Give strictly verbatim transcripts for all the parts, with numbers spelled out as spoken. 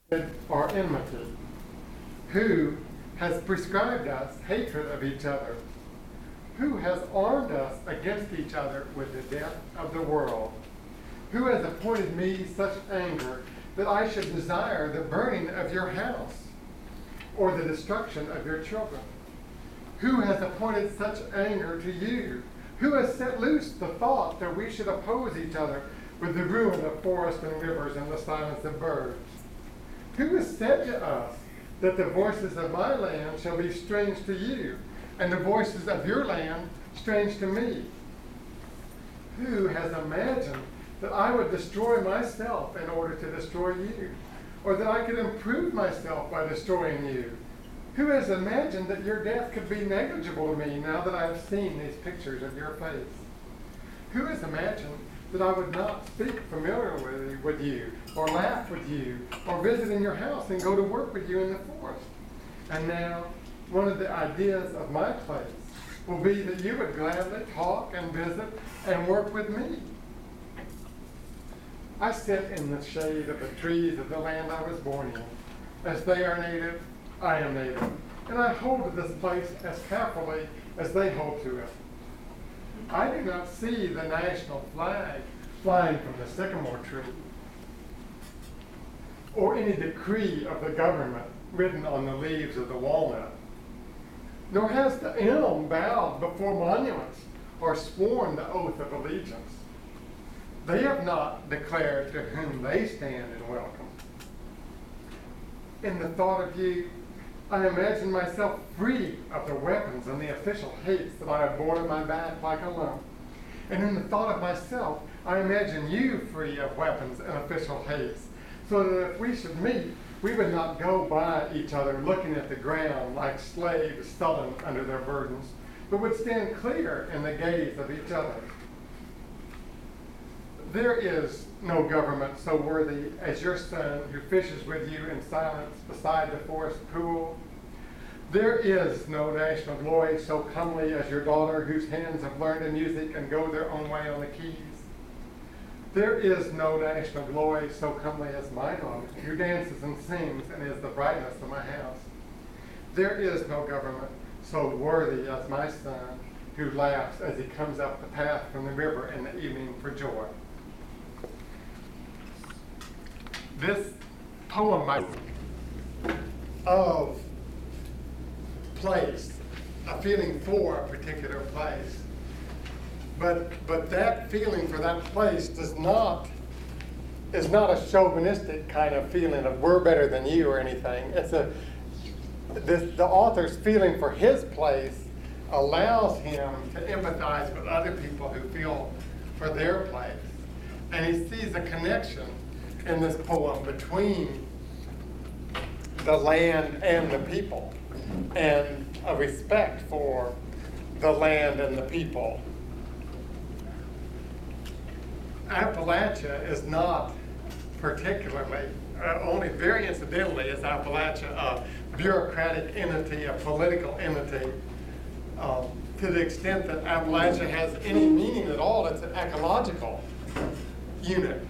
or enmity? Who has prescribed us hatred of each other? Who has armed us against each other with the death of the world? Who has appointed me such anger that I should desire the burning of your house or the destruction of your children? Who has appointed such anger to you? Who has set loose the thought that we should oppose each other with the ruin of forests and rivers and the silence of birds? Who has said to us that the voices of my land shall be strange to you, and the voices of your land strange to me? Who has imagined that I would destroy myself in order to destroy you, or that I could improve myself by destroying you? Who has imagined that your death could be negligible to me now that I have seen these pictures of your face? Who has imagined that I would not speak familiarly with you, or laugh with you, or visit in your house and go to work with you in the forest? And now, one of the ideas of my place will be that you would gladly talk and visit and work with me. I sit in the shade of the trees of the land I was born in. As they are native, I am native, and I hold to this place as carefully as they hold to it. I do not see the national flag flying from the sycamore tree, or any decree of the government written on the leaves of the walnut. Nor has the elm bowed before monuments or sworn the oath of allegiance. They have not declared to whom they stand in welcome. In the thought of you, I imagine myself free of the weapons and the official hates that I have borne on my back like a lump. And in the thought of myself, I imagine you free of weapons and official hates, so that if we should meet, we would not go by each other looking at the ground like slaves sullen under their burdens, but would stand clear in the gaze of each other. There is no government so worthy as your son who fishes with you in silence beside the forest pool. There is no national glory so comely as your daughter whose hands have learned in music and go their own way on the keys. There is no national glory so comely as my daughter who dances and sings and is the brightness of my house. There is no government so worthy as my son who laughs as he comes up the path from the river in the evening for joy. This poem might of place, a feeling for a particular place. But but that feeling for that place does not is not a chauvinistic kind of feeling of we're better than you or anything. It's a this, the author's feeling for his place allows him to empathize with other people who feel for their place. And he sees a connection in this poem between the land and the people, and a respect for the land and the people. Appalachia is not particularly, uh, only very incidentally is Appalachia a bureaucratic entity, a political entity. Um, to the extent that Appalachia has any meaning at all, it's an ecological unit.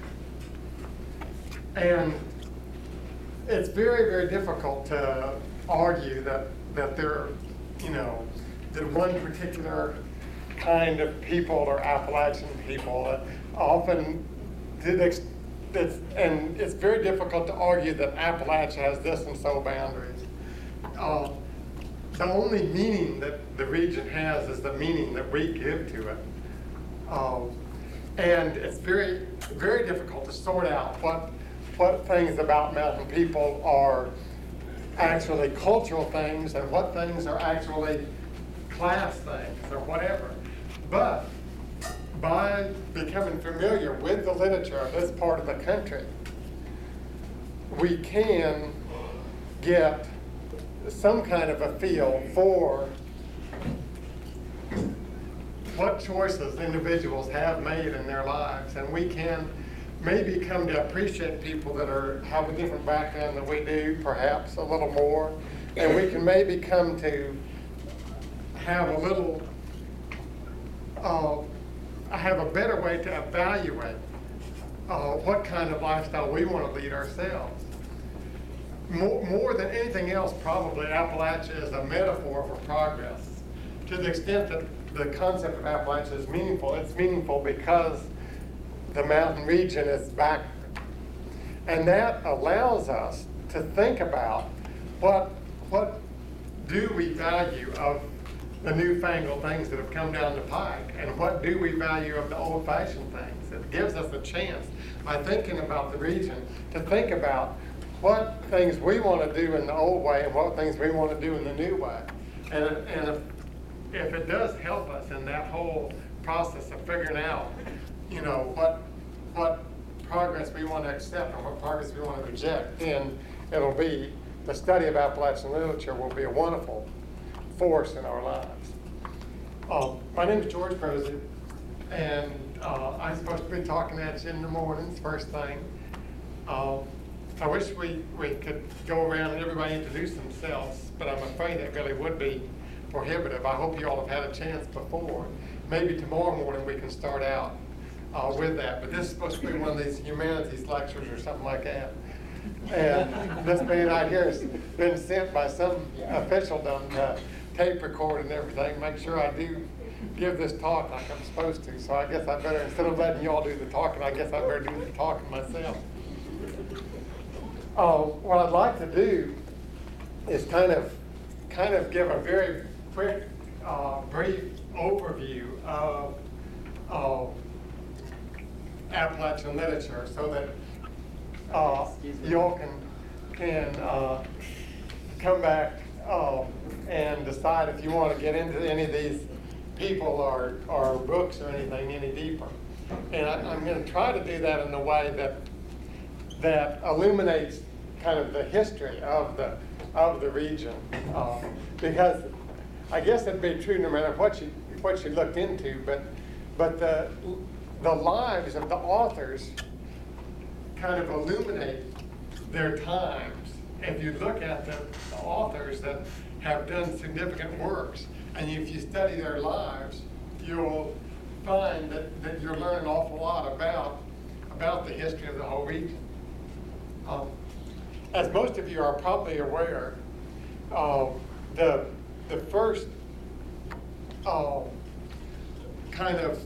And it's very, very difficult to argue that, that there, you know, that one particular kind of people are Appalachian people. Uh, often, it's, and it's very difficult to argue that Appalachia has this and so boundaries. Uh, the only meaning that the region has is the meaning that we give to it. Uh, and it's very, very difficult to sort out what what things about mountain people are actually cultural things and what things are actually class things or whatever. But by becoming familiar with the literature of this part of the country, we can get some kind of a feel for what choices individuals have made in their lives, and we can maybe come to appreciate people that are have a different background than we do, perhaps a little more, and we can maybe come to have a little, uh, have a better way to evaluate uh, what kind of lifestyle we want to lead ourselves. more, more than anything else, probably Appalachia is a metaphor for progress. To the extent that the concept of Appalachia is meaningful, it's meaningful because the mountain region is backward. And that allows us to think about what, what do we value of the newfangled things that have come down the pike, and what do we value of the old-fashioned things. It gives us a chance, by thinking about the region, to think about what things we want to do in the old way and what things we want to do in the new way. And, and if, if it does help us in that whole process of figuring out, you know, what, what progress we want to accept and what progress we want to reject, then it'll be, the study of Appalachian literature will be a wonderful force in our lives. Uh, my name is George Prosy, and uh, I'm supposed to be talking at you in the mornings, first thing. Uh, I wish we, we could go around and everybody introduce themselves, but I'm afraid that really would be prohibitive. I hope you all have had a chance before. Maybe tomorrow morning we can start out uh, with that, but this is supposed to be one of these humanities lectures or something like that. And this man out here has been sent by some officialdom to tape record and everything, make sure I do give this talk like I'm supposed to. So I guess I better, instead of letting y'all do the talking, I guess I better do the talking myself. Uh, what I'd like to do is kind of, kind of give a very quick, uh, brief overview of uh, Appalachian literature, so that uh, y'all can can uh, come back uh, and decide if you want to get into any of these people or or books or anything any deeper. And I, I'm going to try to do that in a way that that illuminates kind of the history of the of the region, uh, because I guess it'd be true no matter what you what you looked into, but but the the lives of the authors kind of illuminate their times. If you look at the, the authors that have done significant works, and if you study their lives, you'll find that, that you'll learn an awful lot about about the history of the whole region. Um, as most of you are probably aware, uh, the the first uh, kind of,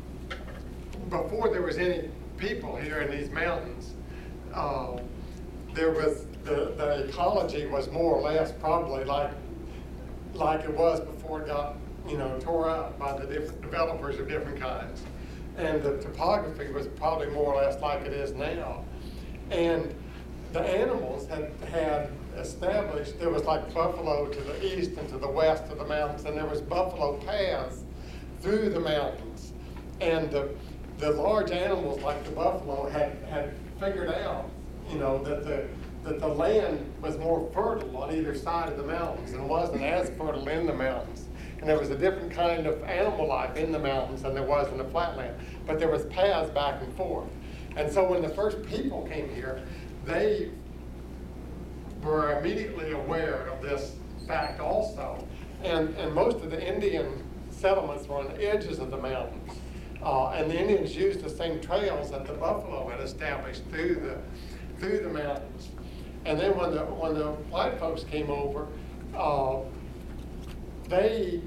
before there was any people here in these mountains, uh, there was the, the ecology was more or less probably like like it was before it got, you know, tore up by the different developers of different kinds, and the topography was probably more or less like it is now. And the animals had had established, there was like buffalo to the east and to the west of the mountains, and there was buffalo paths through the mountains. And the, the large animals like the buffalo had, had figured out, you know, that the, that the land was more fertile on either side of the mountains and wasn't as fertile in the mountains. And there was a different kind of animal life in the mountains than there was in the flatland. But there was paths back and forth. And so when the first people came here, they were immediately aware of this fact also. And, and most of the Indian settlements were on the edges of the mountains. Uh, and the Indians used the same trails that the buffalo had established through the, through the mountains. And then when the, when the white folks came over, uh, they,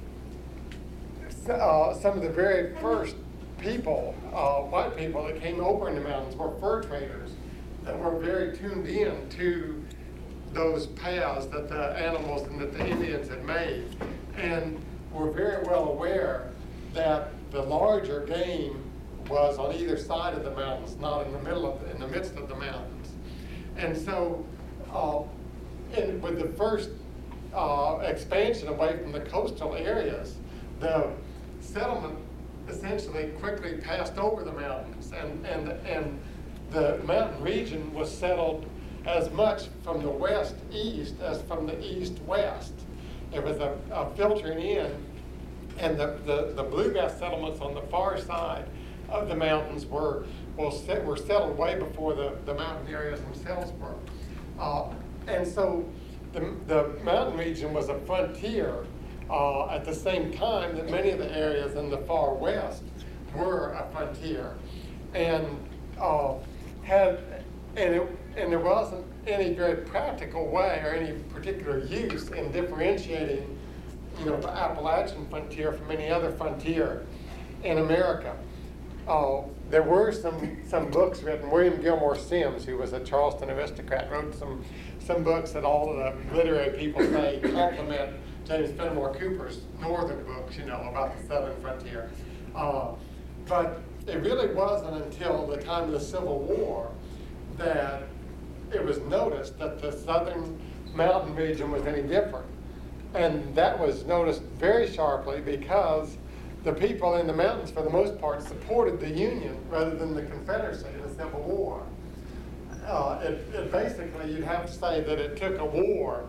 uh, some of the very first people, uh, white people that came over in the mountains were fur traders that were very tuned in to those paths that the animals and that the Indians had made, and were very well aware that the larger game was on either side of the mountains, not in the middle of, in the midst of the mountains. And so, uh, in, with the first uh, expansion away from the coastal areas, the settlement essentially quickly passed over the mountains, and and and the mountain region was settled as much from the west east as from the east west. There was a, a filtering in, and the, the, the bluegrass settlements on the far side of the mountains were well, set, were settled way before the, the mountain areas themselves were. Uh, and so the, the mountain region was a frontier uh, at the same time that many of the areas in the far west were a frontier. And uh, had, and it, and there wasn't any very practical way or any particular use in differentiating, you know, the Appalachian frontier from any other frontier in America. Uh, there were some, some books written. William Gilmore Simms, who was a Charleston aristocrat, wrote some, some books that all the literary people say complement James Fenimore Cooper's northern books, you know, about the southern frontier. Uh, but it really wasn't until the time of the Civil War that it was noticed that the southern mountain region was any different. And that was noticed very sharply because the people in the mountains, for the most part, supported the Union rather than the Confederacy in the Civil War. Uh, it, it basically, you'd have to say that it took a war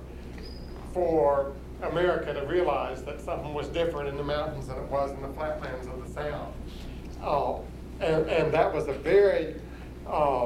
for America to realize that something was different in the mountains than it was in the flatlands of the South. Uh, and, and that was a very, uh,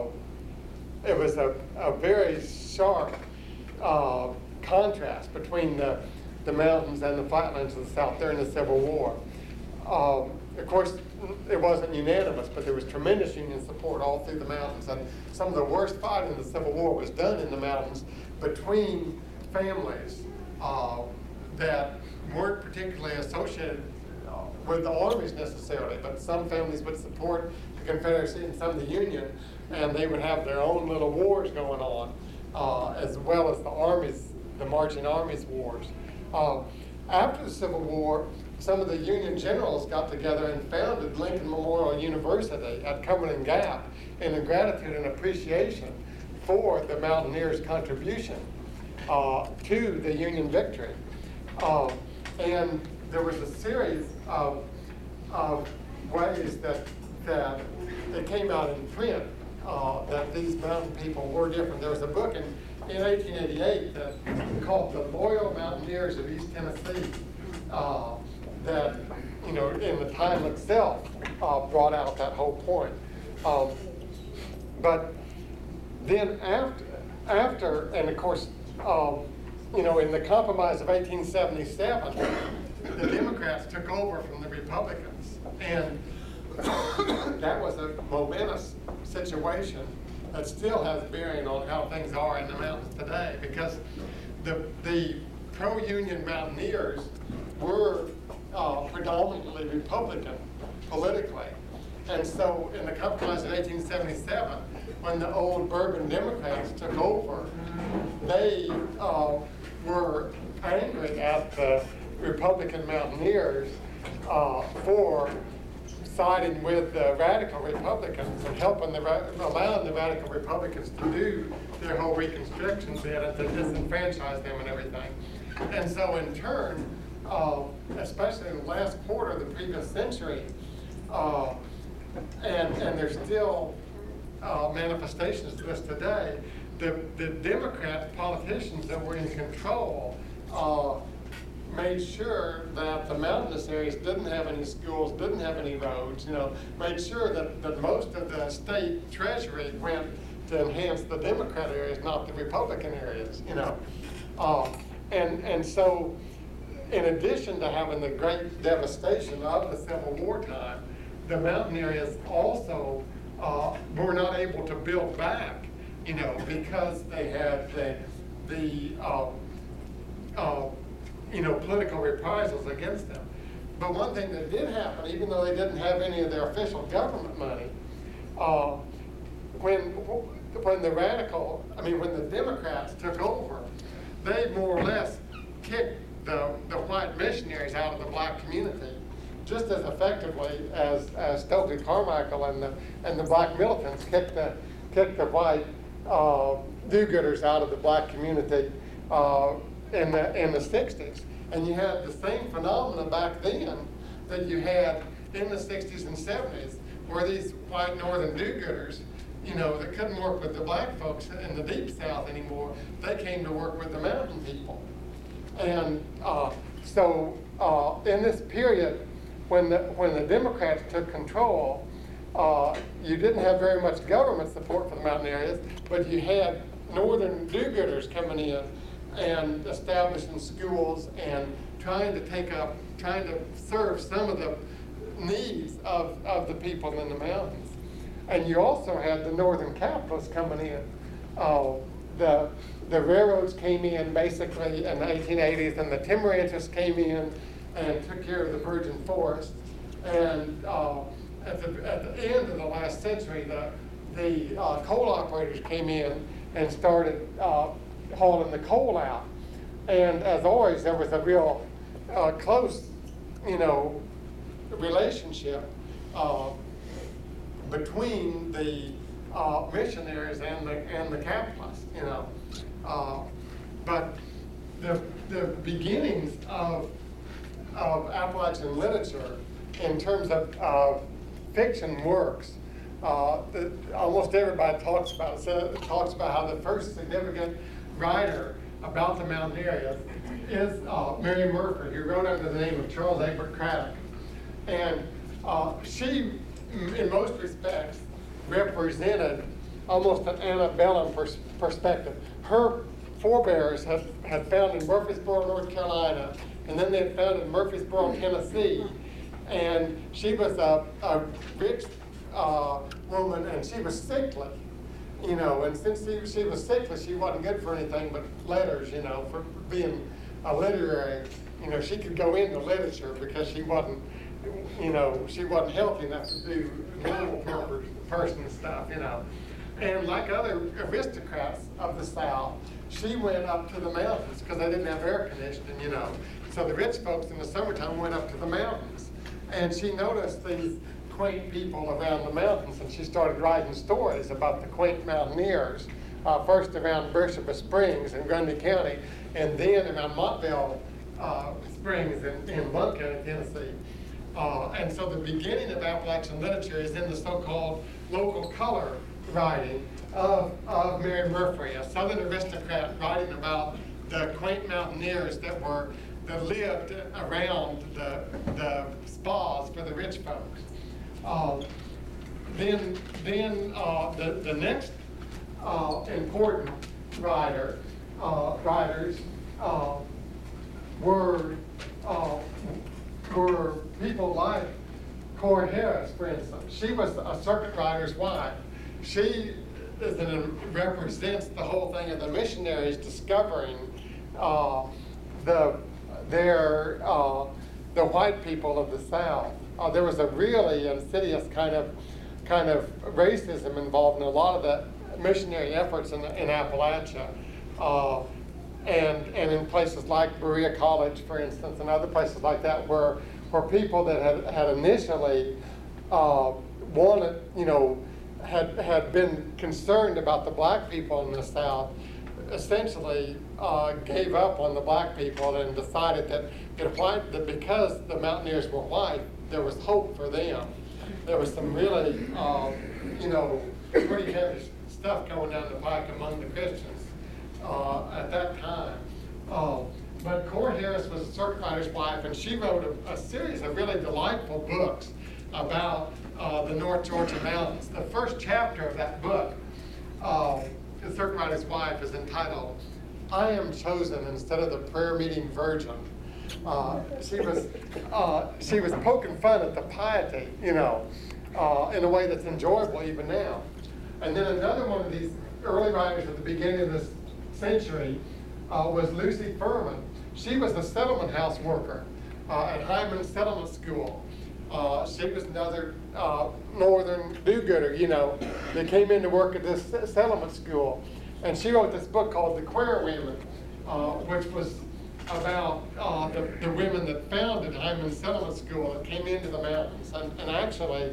it was a, a very sharp uh, contrast between the, the mountains and the flatlands of the South during the Civil War. Um, of course, it wasn't unanimous, but there was tremendous Union support all through the mountains. And some of the worst fighting in the Civil War was done in the mountains between families uh, that weren't particularly associated uh, with the armies necessarily, but some families would support the Confederacy and some the Union, and they would have their own little wars going on, uh, as well as the armies, the marching armies wars. Uh, after the Civil War, some of the Union generals got together and founded Lincoln Memorial University at Cumberland Gap in gratitude and appreciation for the Mountaineers' contribution uh, to the Union victory. Uh, and there was a series of, of ways that, that it came out in print uh, that these mountain people were different. There was a book in, in eighteen eighty-eight that, called The Loyal Mountaineers of East Tennessee. Uh, that, you know, in the time itself, uh, brought out that whole point. Um, but then after, after, and of course, um, you know, in the Compromise of eighteen seventy-seven, the Democrats took over from the Republicans. And that was a momentous situation that still has bearing on how things are in the mountains today, because the, the pro-Union Mountaineers were Uh, predominantly Republican politically. And so in the Compromise of eighteen seventy-seven, when the old Bourbon Democrats took over, they uh, were angry at the Republican Mountaineers uh, for siding with the radical Republicans and helping the, allowing the radical Republicans to do their whole Reconstruction bid and to disenfranchise them and everything. And so in turn, Uh, especially in the last quarter of the previous century, uh, and, and there's still uh, manifestations of this today, the, the Democrat politicians that were in control uh, made sure that the mountainous areas didn't have any schools, didn't have any roads, you know, made sure that, that most of the state treasury went to enhance the Democrat areas, not the Republican areas, you know. Uh, and, and so, in addition to having the great devastation of the Civil War time, the mountain areas also uh, were not able to build back, you know, because they had the, the uh, uh, you know, political reprisals against them. But one thing that did happen, even though they didn't have any of their official government money, uh, when, when the radical, I mean, when the Democrats took over, they more or less kicked The, the white missionaries out of the black community just as effectively as, as Stokely Carmichael and the, and the black militants kicked the, kicked the white uh, do-gooders out of the black community uh, in, the, in the sixties. And you had the same phenomena back then that you had in the sixties and seventies, where these white northern do-gooders, you know, that couldn't work with the black folks in the deep South anymore, they came to work with the mountain people. And uh, so uh, in this period, when the, when the Democrats took control, uh, you didn't have very much government support for the mountain areas, but you had northern do-gooders coming in and establishing schools and trying to take up, trying to serve some of the needs of, of the people in the mountains. And you also had the northern capitalists coming in uh, the the railroads came in basically in the eighteen eighties, and the timber interests came in and took care of the virgin forest. And uh, at the at the end of the last century, the the uh, coal operators came in and started uh, hauling the coal out. And as always, there was a real uh, close, you know, relationship uh, between the uh, missionaries and the and the capitalists, you know. Uh, but the the beginnings of of Appalachian literature, in terms of uh, fiction works, uh, the, almost everybody talks about it. So it talks about how the first significant writer about the mountain areas is uh, Mary Murphy, who wrote under the name of Charles Abert Craddock. And uh, she, in most respects, represented almost an antebellum pers- perspective. Her forebears had, had found in Murfreesboro, North Carolina, and then they had found in Murfreesboro, Tennessee. And she was a, a rich uh, woman, and she was sickly. You know, and since she, she was sickly, she wasn't good for anything but letters, you know, for being a literary. You know, she could go into literature because she wasn't, you know, she wasn't healthy enough to do normal person stuff, you know. And like other aristocrats of the South, she went up to the mountains because they didn't have air conditioning, you know. So the rich folks in the summertime went up to the mountains. And she noticed these quaint people around the mountains, and she started writing stories about the quaint mountaineers, uh, first around Beersheba Springs in Grundy County, and then around Montville uh, Springs in, in Blount County, Tennessee. Uh, and so the beginning of Appalachian literature is in the so-called local color writing of, of Mary Murphy, a Southern aristocrat writing about the quaint mountaineers that were that lived around the, the spas for the rich folks. Uh, then then uh, the, the next uh, important writer, uh, writers uh, were, uh, were people like Cora Harris, for instance. She was a circuit rider's wife. She is an, represents the whole thing of the missionaries discovering uh, the their uh, the white people of the South. Uh, there was a really insidious kind of kind of racism involved in a lot of the missionary efforts in, in Appalachia, uh, and and in places like Berea College, for instance, and other places like that, where where people that had had initially uh, wanted, you know, had had been concerned about the black people in the South, essentially uh, gave up on the black people and decided that it applied that because the mountaineers were white, there was hope for them. There was some really, uh, you know, pretty heavy stuff going down the pike among the Christians uh, at that time. Uh, but Cora Harris was a circuit rider's wife, and she wrote a, a series of really delightful books about uh, the North Georgia mountains. The first chapter of that book, uh, The Circuit Rider's Wife, is entitled, "I Am Chosen Instead of the Prayer Meeting Virgin." Uh, she was uh, she was poking fun at the piety, you know, uh, in a way that's enjoyable even now. And then another one of these early writers at the beginning of this century uh, was Lucy Furman. She was a settlement house worker uh, at Hyman Settlement School. Uh, she was another uh, northern do-gooder, you know, that came in to work at this settlement school. And she wrote this book called The Queer Women, uh, which was about uh, the, the women that founded Hyman Settlement School that came into the mountains. And, and actually,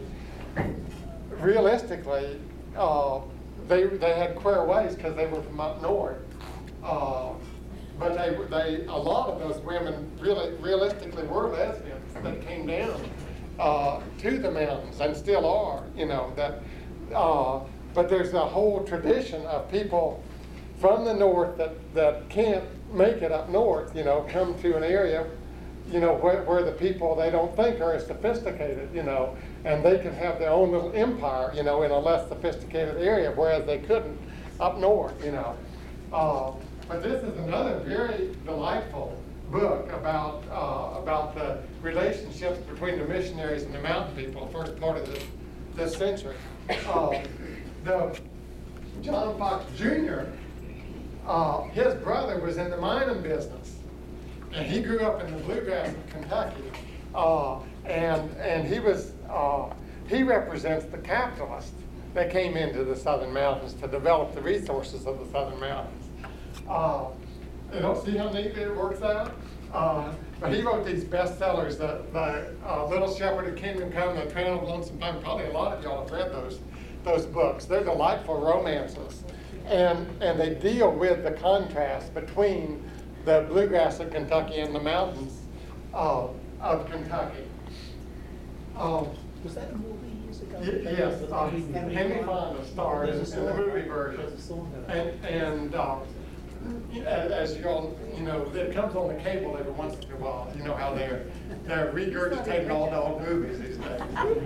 realistically, uh, they they had queer ways because they were from up north. Uh, but they they a lot of those women really realistically were lesbians that came down uh, to the mountains and still are. You know that. Uh, but there's a whole tradition of people from the north that, that can't make it up north, you know, come to an area, you know, where, where the people they don't think are as sophisticated, you know, and they can have their own little empire, you know, in a less sophisticated area, whereas they couldn't up north, you know. Uh, but this is another very delightful book about uh, about the relationships between the missionaries and the mountain people, first part of this, this century. Uh, the John Fox Junior, uh, his brother was in the mining business, and he grew up in the bluegrass of Kentucky, uh, and and he was uh, he represents the capitalists that came into the Southern Mountains to develop the resources of the Southern Mountains. Uh, you don't see how neatly it works out? Uh, but he wrote these bestsellers, the, the uh, Little Shepherd of Kingdom Come, The Trail of Lonesome Pine. Probably a lot of y'all have read those, those books. They're delightful romances. And, and they deal with the contrast between the bluegrass of Kentucky and the mountains uh, of Kentucky. Um, Was that a movie years ago? y- yes, uh, Henry Fonda starred in, in the movie version. And, and uh, as you all, you know, it comes on the cable every once in a while. You know how they're they're regurgitating all the old movies these days.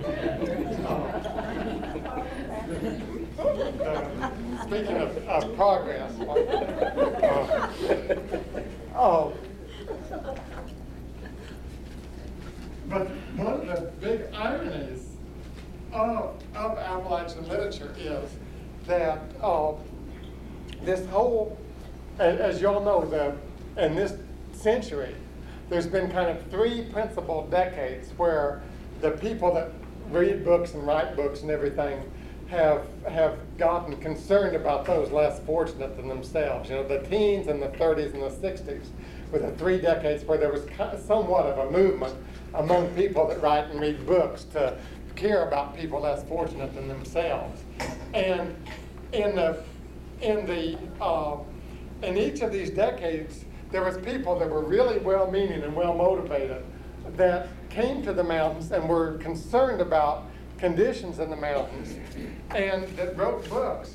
Uh, speaking of, of progress, uh, oh, but one of the big ironies of of Appalachian literature is that uh, this whole as you all know, the, in this century, there's been kind of three principal decades where the people that read books and write books and everything have have gotten concerned about those less fortunate than themselves. You know, the teens and the thirties and the sixties were the three decades where there was somewhat of a movement among people that write and read books to care about people less fortunate than themselves. And in the in the uh, in each of these decades, there was people that were really well-meaning and well-motivated that came to the mountains and were concerned about conditions in the mountains and that wrote books.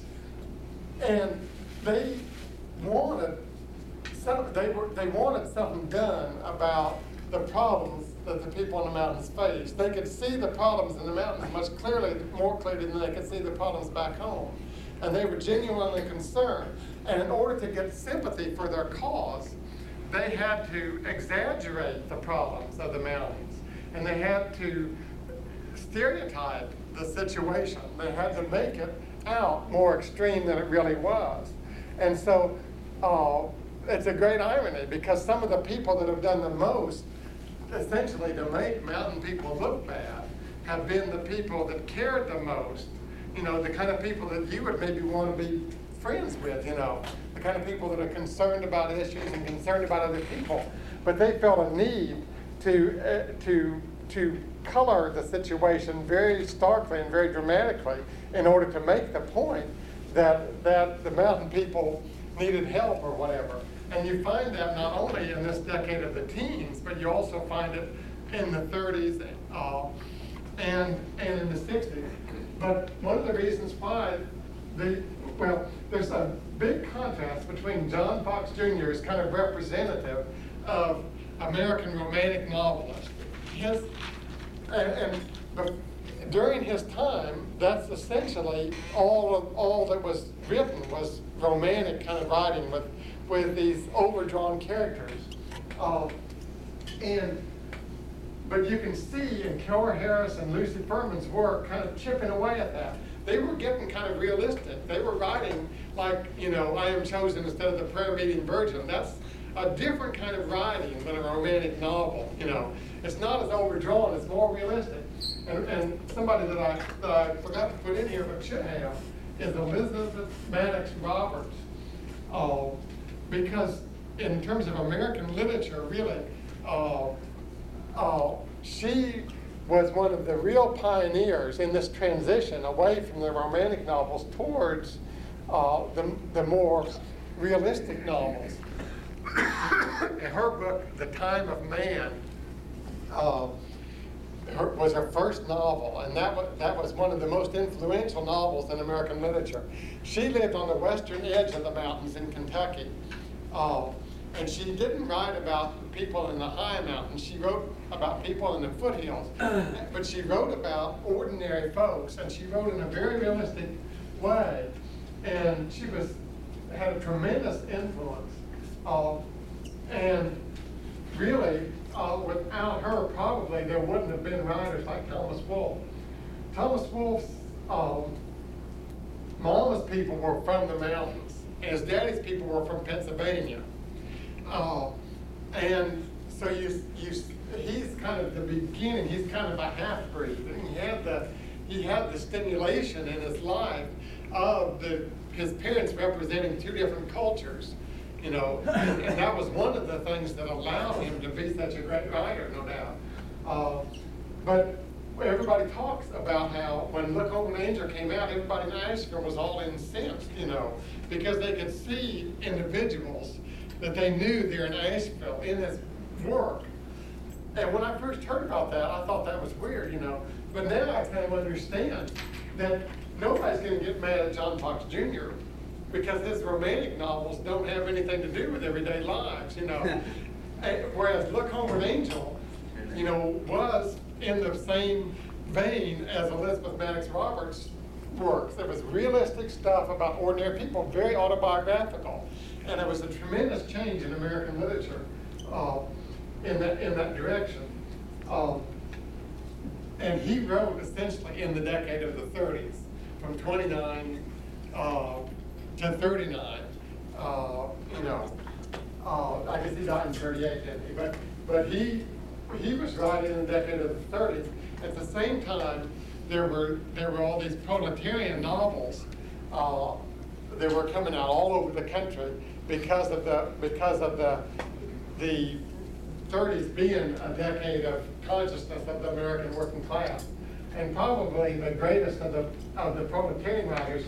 And they wanted some, they were they wanted something done about the problems that the people in the mountains faced. They could see the problems in the mountains much clearly, more clearly than they could see the problems back home. And they were genuinely concerned. And in order to get sympathy for their cause, they had to exaggerate the problems of the mountains. And they had to stereotype the situation. They had to make it out more extreme than it really was. And so uh, it's a great irony because some of the people that have done the most, essentially to make mountain people look bad, have been the people that cared the most. You know, the kind of people that you would maybe want to be friends with, you know, the kind of people that are concerned about issues and concerned about other people. But they felt a need to, uh, to, to color the situation very starkly and very dramatically in order to make the point that, that the mountain people needed help or whatever. And you find that not only in this decade of the teens, but you also find it in the thirties uh, and, and in the sixties. But one of the reasons why the, well, there's a big contrast between John Fox Junior as kind of representative of American romantic novelists. His, and, and but during his time, that's essentially all of, all that was written was romantic kind of writing with, with these overdrawn characters. Uh, and But you can see in Cora Harris and Lucy Furman's work kind of chipping away at that. They were getting kind of realistic. They were writing like, you know, I Am Chosen instead of The Prayer Meeting Virgin. That's a different kind of writing than a romantic novel, you know. It's not as overdrawn, it's more realistic. And, and somebody that I, that I forgot to put in here but should have is Elizabeth Maddox Roberts. Uh, because in terms of American literature, really, uh, Uh, she was one of the real pioneers in this transition away from the romantic novels towards uh, the, the more realistic novels. In her book, The Time of Man, uh, her, was her first novel, and that was, that was one of the most influential novels in American literature. She lived on the western edge of the mountains in Kentucky. Uh, And she didn't write about people in the high mountains. She wrote about people in the foothills. But she wrote about ordinary folks, and she wrote in a very realistic way. And she was had a tremendous influence. Uh, and really, uh, without her, probably there wouldn't have been writers like Thomas Wolfe. Thomas Wolfe's um, Mama's people were from the mountains, and his daddy's people were from Pennsylvania. Uh, and so you, you, he's kind of the beginning, he's kind of a half-breed, and he had the, he had the stimulation in his life of the, his parents representing two different cultures, you know, and, and that was one of the things that allowed him to be such a great writer, no doubt. Uh, but everybody talks about how when Look Home, an Angel came out, everybody in Asheville was all incensed, you know, because they could see individuals that they knew there in Asheville in this work. And when I first heard about that, I thought that was weird, you know. But now I kind of understand that nobody's going to get mad at John Fox Junior because his romantic novels don't have anything to do with everyday lives, you know. And, whereas Look Home, an Angel, you know, was in the same vein as Elizabeth Maddox Roberts' works. There was realistic stuff about ordinary people, very autobiographical. And it was a tremendous change in American literature uh, in that in that direction. Um, and he wrote essentially in the decade of the thirties, from twenty-nine uh, to thirty-nine. Uh, you know, uh, I guess he died in thirty-eight, didn't he? But but he he was writing in the decade of the thirties. At the same time, there were there were all these proletarian novels uh, that were coming out all over the country because of the because of the the thirties being a decade of consciousness of the American working class, and probably the greatest of the of the proletarian writers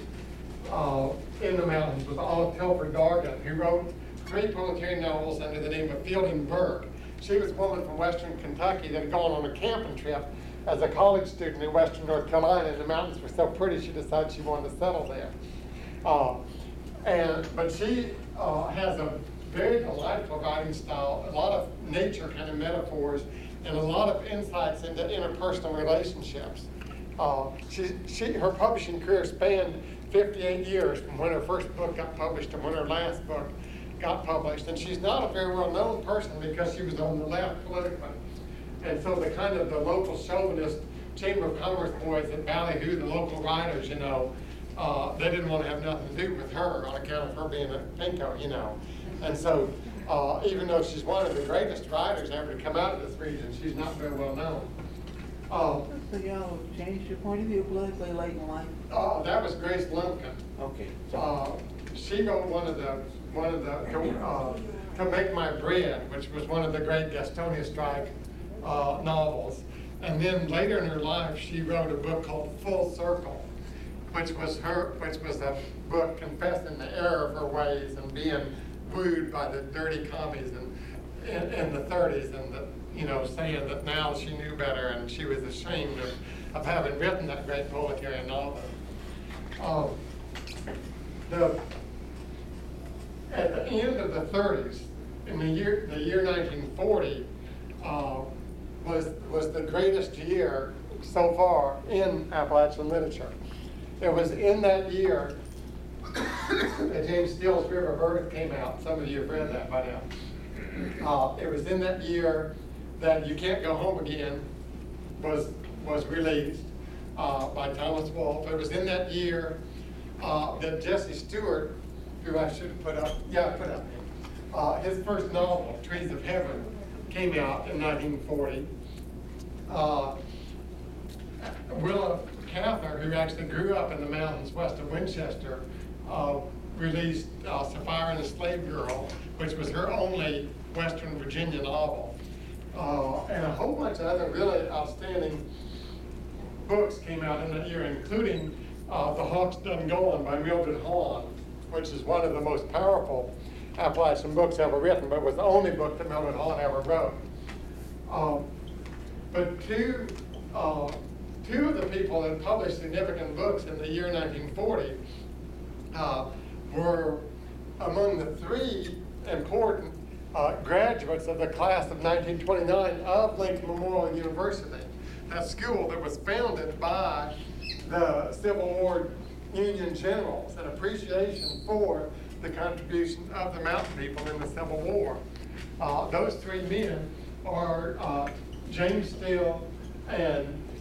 uh, in the mountains was Olive Tilford Dargan, who wrote three proletarian novels under the name of Fielding Burke. She was a woman from Western Kentucky that had gone on a camping trip as a college student in Western North Carolina, and the mountains were so pretty she decided she wanted to settle there. Uh, and but she uh, has a very delightful writing style, a lot of nature kind of metaphors, and a lot of insights into interpersonal relationships. Uh, she, she, her publishing career spanned fifty-eight years from when her first book got published to when her last book got published. And she's not a very well-known person because she was on the left politically. And so the kind of the local chauvinist Chamber of Commerce boys at Ballyhoo, the local writers, you know, uh, they didn't want to have nothing to do with her on account of her being a pinko, you know. And so uh, even though she's one of the greatest writers ever to come out of this region, she's not very well known. Uh, So y'all changed your point of view politically late in life? uh, that was Grace Lumpkin. Okay. Uh, she wrote one of the, one of the, uh, To Make My Bread, which was one of the great Gastonia Strike uh, novels. And then later in her life, she wrote a book called Full Circle, which was her, which was a book confessing the error of her ways and being wooed by the dirty commies in, in, in the thirties, and the, you know, saying that now she knew better and she was ashamed of, of having written that great proletarian novel. Um, the, at the end of the thirties, in the year the year nineteen forty, uh, was was the greatest year so far in Appalachian literature. It was in that year that James Steele's River of Earth came out. Some of you have read that by now. Uh, it was in that year that You Can't Go Home Again was was released uh, by Thomas Wolfe. It was in that year uh, that Jesse Stewart, who I should have put up, yeah, I put up, uh, his first novel, Trees of Heaven, came out in nineteen forty. Uh, Willa Cather, who actually grew up in the mountains west of Winchester, uh, released uh, Sapphire and the Slave Girl, which was her only Western Virginia novel. Uh, and a whole bunch of other really outstanding books came out in that year, including uh, The Hawk's Done Gone by Mildred Hahn, which is one of the most powerful Appalachian books ever written, but was the only book that Mildred Hahn ever wrote. Um, but two, uh, two of the people that published significant books in the year nineteen forty uh, were among the three important uh, graduates of the class of nineteen twenty-nine of Lincoln Memorial University, that school that was founded by the Civil War Union generals, an appreciation for the contribution of the mountain people in the Civil War. Uh, those three men are uh, James Steele and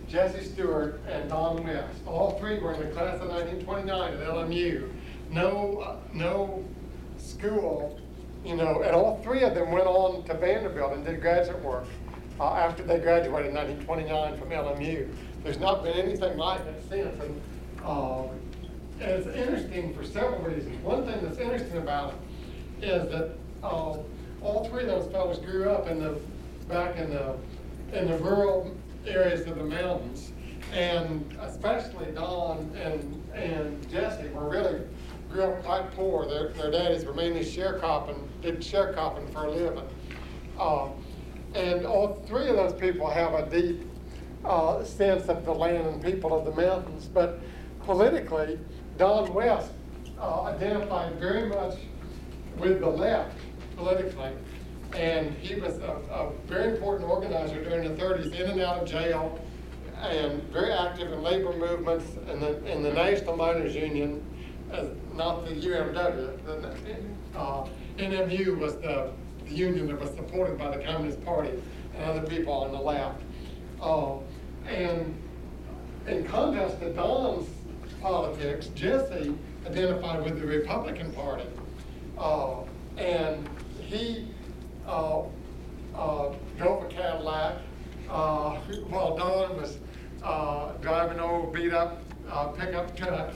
Jesse Stewart, and Don West. All three were in the class of nineteen twenty-nine at L M U. No, uh, no school, you know, and all three of them went on to Vanderbilt and did graduate work uh, after they graduated in nineteen twenty-nine from L M U. There's not been anything like it since. And, uh, and it's interesting for several reasons. One thing that's interesting about it is that uh, all three of those fellows grew up in the back in the in the rural areas of the mountains, and especially Don and and Jesse were really grew up quite poor. Their their daddies were mainly sharecropping, did sharecropping for a living, uh, and all three of those people have a deep uh, sense of the land and people of the mountains. But politically, Don West uh, identified very much with the left politically, and he was a, a very important organizer during the thirties, in and out of jail, and very active in labor movements and the, in the National Miners Union, as not the U M W. The uh, N M U was the, the union that was supported by the Communist Party and other people on the left. Uh, and in contrast to Don's politics, Jesse identified with the Republican Party. Uh, and he uh, uh, drove a Cadillac uh, while Don was uh, driving an old beat-up uh, pickup truck.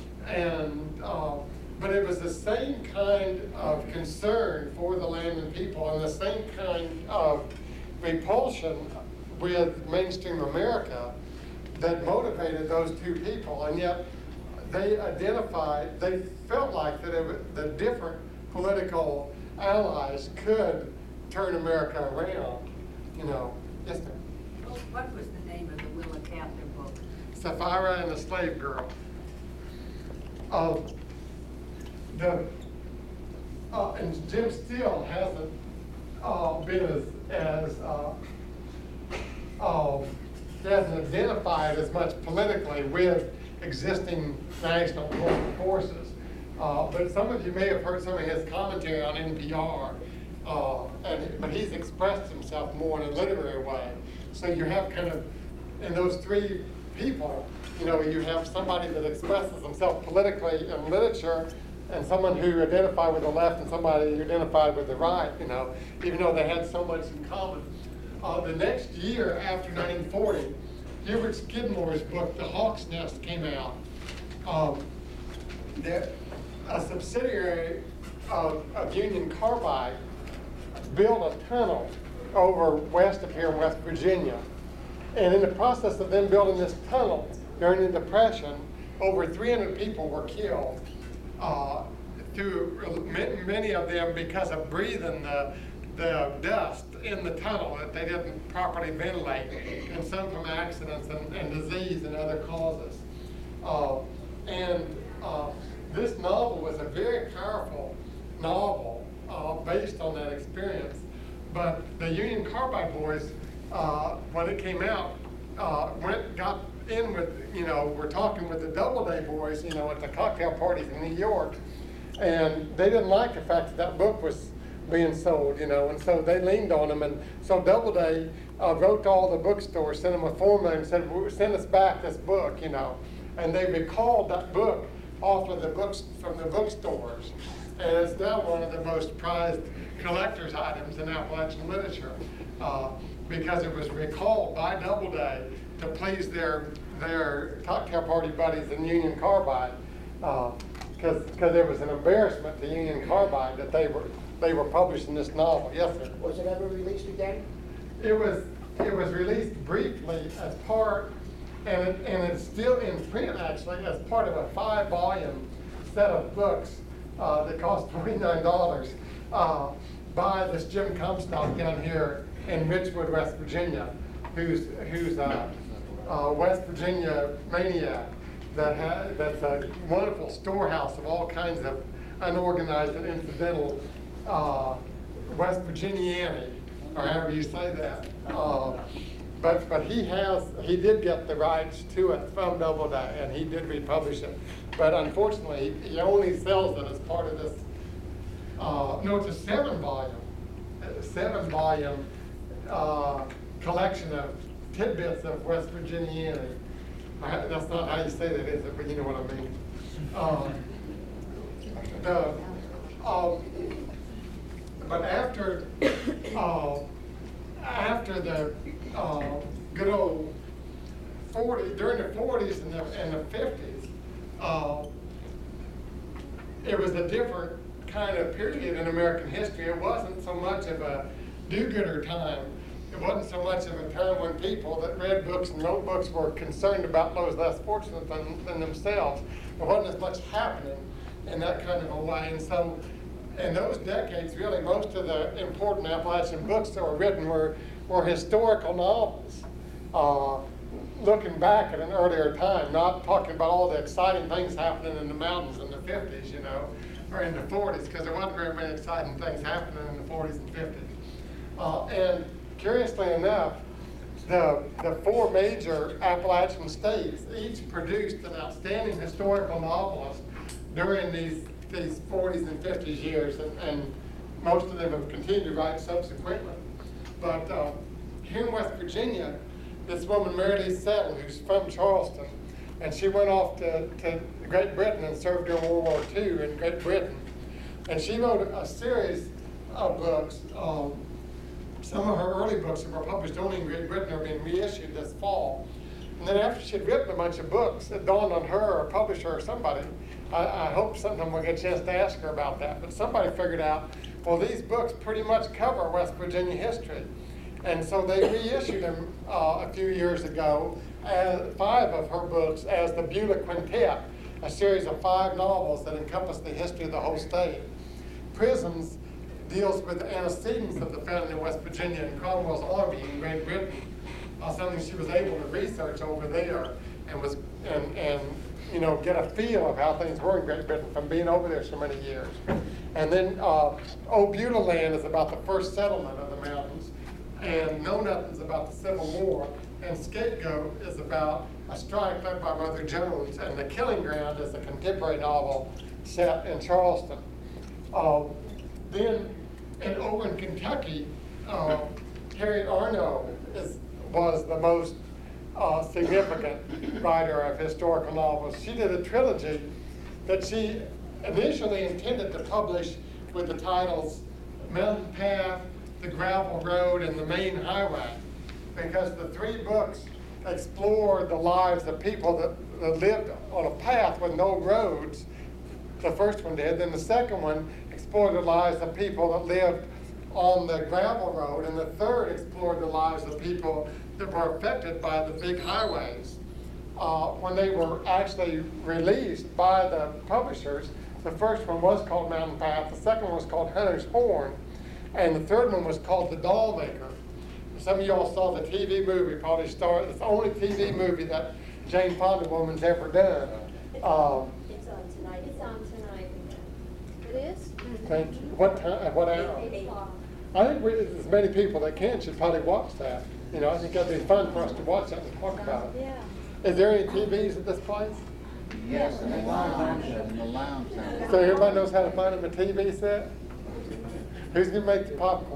And uh, but it was the same kind of concern for the land and people, and the same kind of repulsion with mainstream America that motivated those two people. And yet they identified, they felt like that it, the different political allies could turn America around, you know. Yes, ma'am. Well, what was the name of the Willa Cather book? Sapphira and the Slave Girl. Uh, the uh, and Jim Steele hasn't uh, been as as uh, uh, he hasn't identified as much politically with existing national forces. Uh, but some of you may have heard some of his commentary on N P R, uh, and but he's expressed himself more in a literary way. So you have kind of in those three people, you know, you have somebody that expresses himself politically in literature, and someone who identified with the left, and somebody who identified with the right, you know, even though they had so much in common. Uh, the next year after nineteen forty, Hubert Skidmore's book, The Hawk's Nest, came out. Um, that a subsidiary of, of Union Carbide built a tunnel over west of here in West Virginia. And in the process of them building this tunnel during the Depression, over three hundred people were killed. Uh, through many of them because of breathing the, the dust in the tunnel that they didn't properly ventilate, and some from accidents and, and disease and other causes. Uh, and uh, this novel was a very powerful novel uh, based on that experience. But the Union Carbide boys, uh, when it came out, uh, went got in with, you know, we're talking with the Doubleday boys, you know, at the cocktail parties in New York, and they didn't like the fact that that book was being sold, you know, and so they leaned on them. And so Doubleday uh, wrote to all the bookstores, sent them a form and said, send us back this book, you know. And they recalled that book off of the books from the bookstores. And it's now one of the most prized collector's items in Appalachian literature uh, because it was recalled by Doubleday to please their their cocktail party buddies in Union Carbide, because uh, because it was an embarrassment to Union Carbide that they were they were publishing this novel. Yes, sir. Was it ever released again? It was it was released briefly as part, and it, and it's still in print actually as part of a five volume set of books uh, that cost twenty-nine dollars uh, by this Jim Comstock down here in Richwood, West Virginia, who's who's uh, uh, West Virginia maniac that ha that's a wonderful storehouse of all kinds of unorganized and incidental uh, West Virginiani, or however you say that. Uh, but but he has he did get the rights to it from Doubleday, and he did republish it. But unfortunately, he only sells it as part of this. Uh, no, it's a seven volume, seven volume uh, collection of tidbits of West Virginianity. I- That's not how you say that, is it? But you know what I mean. Um, the, um, but after, uh, after the uh, good old forty, during the forties and the, and the fifties, uh, it was a different kind of period in American history. It wasn't so much of a do-gooder time. It wasn't so much of a time when people that read books and wrote books were concerned about those less fortunate than, than themselves. There wasn't as much happening in that kind of a way. And so in those decades, really, most of the important Appalachian books that were written were, were historical novels, uh, looking back at an earlier time, not talking about all the exciting things happening in the mountains in the fifties, you know, or in the forties, because there wasn't very many exciting things happening in the forties and fifties. Uh, and curiously enough, the, the four major Appalachian states each produced an outstanding historical novelist during these, these forties and fifties years, and, and most of them have continued to write subsequently. But uh, here in West Virginia, this woman, Mary Lee Settle, who's from Charleston, and she went off to, to Great Britain and served during World War Two in Great Britain. And she wrote a, a series of books. Um, some of her early books that were published only in Great Britain are being reissued this fall. And then after she'd written a bunch of books, it dawned on her, or a publisher or somebody, I, I hope sometime we'll get a chance to ask her about that, but somebody figured out, well, these books pretty much cover West Virginia history. And so they reissued them uh, a few years ago, as five of her books as the Beulah Quintet, a series of five novels that encompass the history of the whole state. Prisons deals with the antecedents of the founding of West Virginia and Cromwell's army in Great Britain, uh, something she was able to research over there and was and, and you know get a feel of how things were in Great Britain from being over there so many years. And then uh, Old Beulah Land is about the first settlement of the mountains, and Know Nothing's about the Civil War, and Scapegoat is about a strike led by Mother Jones, and The Killing Ground is a contemporary novel set in Charleston. Uh, then, in over in Kentucky, uh, Harriet Arno is, was the most uh, significant writer of historical novels. She did a trilogy that she initially intended to publish with the titles Mountain Path, The Gravel Road, and The Main Highway, because the three books explore the lives of people that, that lived on a path with no roads. The first one did. Then the second one explored the lives of people that lived on the gravel road, and the third explored the lives of people that were affected by the big highways. Uh, when they were actually released by the publishers, the first one was called Mountain Path, the second one was called Hunter's Horn, and the third one was called The Doll Maker. Some of y'all saw the T V movie, probably started, it's the only T V movie that Jane Fonda woman's ever done. Um, It's on tonight. It's on tonight. It is? thank you. What time, at what hour? Eight o'clock. I think we, as many people that can should probably watch that. You know, I think that'd be fun for us to watch that and talk about it. Yeah. Is there any T Vs at this place? Yes, and the lounge, and the lounge. So everybody knows how to find them a T V set? Who's gonna make the popcorn?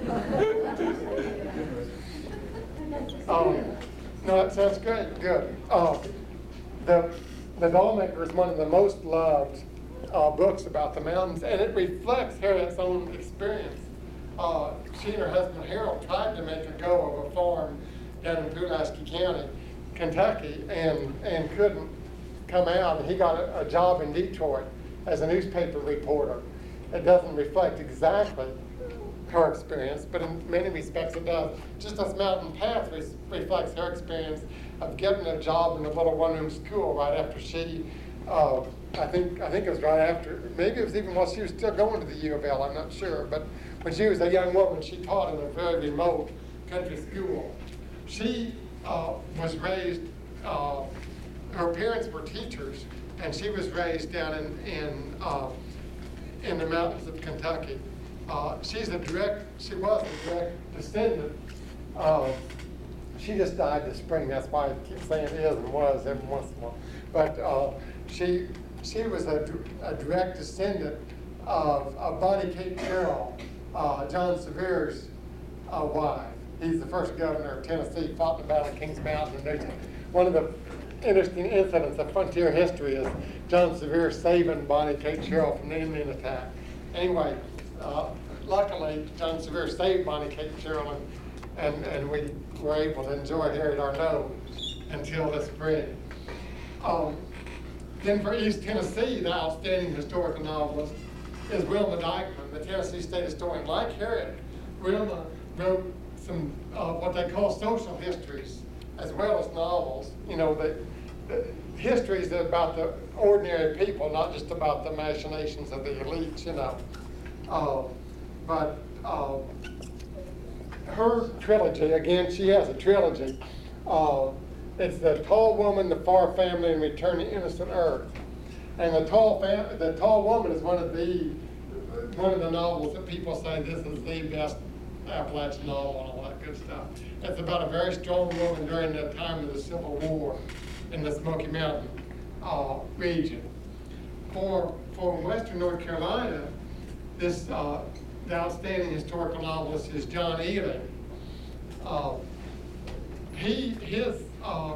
um, no, that sounds great. Good. Uh, the The Doll Maker is one of the most loved uh, books about the mountains, and it reflects Harriet's own experience. Uh, she and her husband Harold tried to make a go of a farm down in Pulaski County, Kentucky, and and couldn't come out. And he got a, a job in Detroit as a newspaper reporter. It doesn't reflect exactly her experience, but in many respects it does. Just as Mountain Path re reflects her experience of getting a job in a little one-room school right after she, uh, I think I think it was right after, maybe it was even while she was still going to the U of L, I'm not sure, but when she was a young woman, she taught in a very remote country school. She uh, was raised, uh, her parents were teachers, and she was raised down in, in, uh, in the mountains of Kentucky. Uh, she's a direct, she was a direct descendant of, she just died this spring, that's why I keep saying is and was every once in a while. But uh, she she was a, a direct descendant of, of Bonnie Kate Carroll, uh, John Severe's uh, wife. He's the first governor of Tennessee, fought in the Battle of Kings Mountain. And there's one of the interesting incidents of frontier history is John Sevier saving Bonnie Kate Sherrill from the Indian attack. Anyway, uh, luckily, John Sevier saved Bonnie Kate Sherrill, and, and, and we were able to enjoy Harriet Arnault until this spring. Um, then for East Tennessee, the outstanding historical novelist is Wilma Dyckman, the Tennessee state historian. Like Harriet, Wilma wrote some uh, what they call social histories as well as novels. You know, the, the histories about the ordinary people, not just about the machinations of the elites, you know. Uh, but uh, her trilogy, again, she has a trilogy. Uh, it's The Tall Woman, The Far Family, and Return to Innocent Earth. And the tall fam- the Tall Woman is one of the one of the novels that people say this is the best Appalachian novel and all that good stuff. It's about a very strong woman during the time of the Civil War in the Smoky Mountain uh, region. For for Western North Carolina, this uh, the outstanding historical novelist is John Ealing. Uh, he his uh,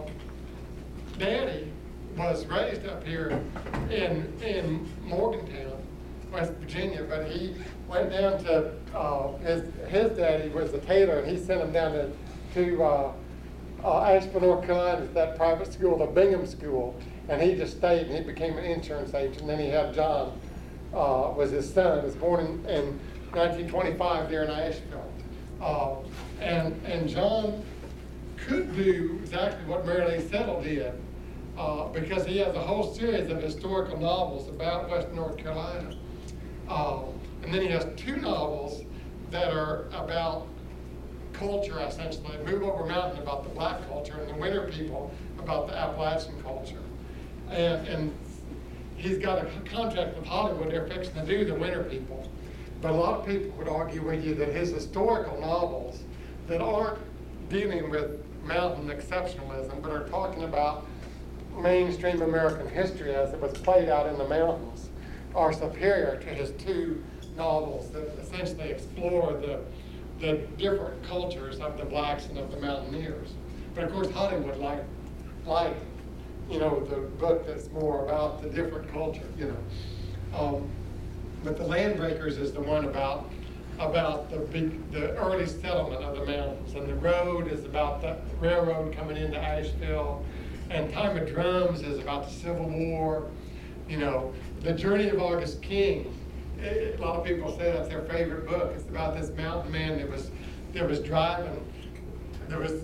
daddy was raised up here in in Morgantown, West Virginia, but he went down to uh, his his daddy was a tailor, and he sent him down to to uh, uh, Asheville, North Carolina, to that private school, the Bingham School, and he just stayed and he became an insurance agent. And then he had John uh, was his son. He was born in, in nineteen twenty-five there in Asheville, uh, and and John could do exactly what Mary Lee Settle did. Uh, because he has a whole series of historical novels about Western North Carolina. Uh, and then he has two novels that are about culture, essentially. Move Over Mountain about the black culture, and The Winter People about the Appalachian culture. And, and he's got a contract with Hollywood. They're fixing to do The Winter People. But a lot of people would argue with you that his historical novels that aren't dealing with mountain exceptionalism, but are talking about mainstream American history as it was played out in the mountains, are superior to his two novels that essentially explore the, the different cultures of the blacks and of the mountaineers. But of course Hollywood liked, liked you know, the book that's more about the different culture, you know. Um, but The Landbreakers is the one about about the big, the early settlement of the mountains, and The Road is about the railroad coming into Asheville. And Time of Drums is about the Civil War. You know, The Journey of August King, it, a lot of people say that's their favorite book. It's about this mountain man that was that was driving. There was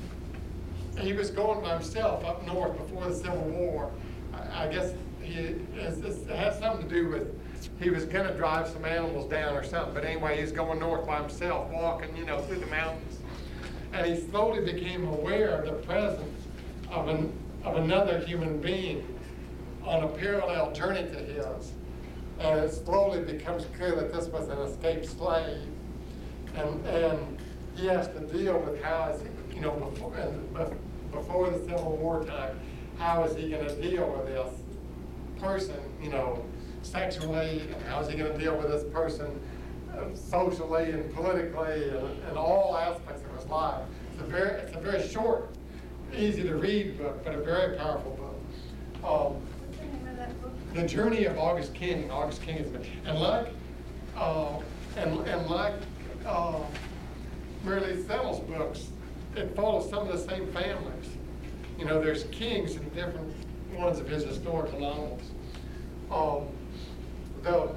he was going by himself up north before the Civil War. I, I guess he it, it had something to do with he was going to drive some animals down or something. But anyway, he's going north by himself, walking, you know, through the mountains, and he slowly became aware of the presence of an of another human being on a parallel journey to his. And it slowly becomes clear that this was an escaped slave. And and he has to deal with how is he, you know, before, and before the Civil War time, how is he gonna deal with this person, you know, sexually, and how is he gonna deal with this person uh, socially and politically and, and all aspects of his life. It's a very, it's a very short, easy to read book, but a very powerful book. Um, What's the name of that book? The Journey of August King. August King is, and like, uh, and and like uh, Mary Lee Settle's books, it follows some of the same families. You know, there's kings in different ones of his historical novels. Um, though,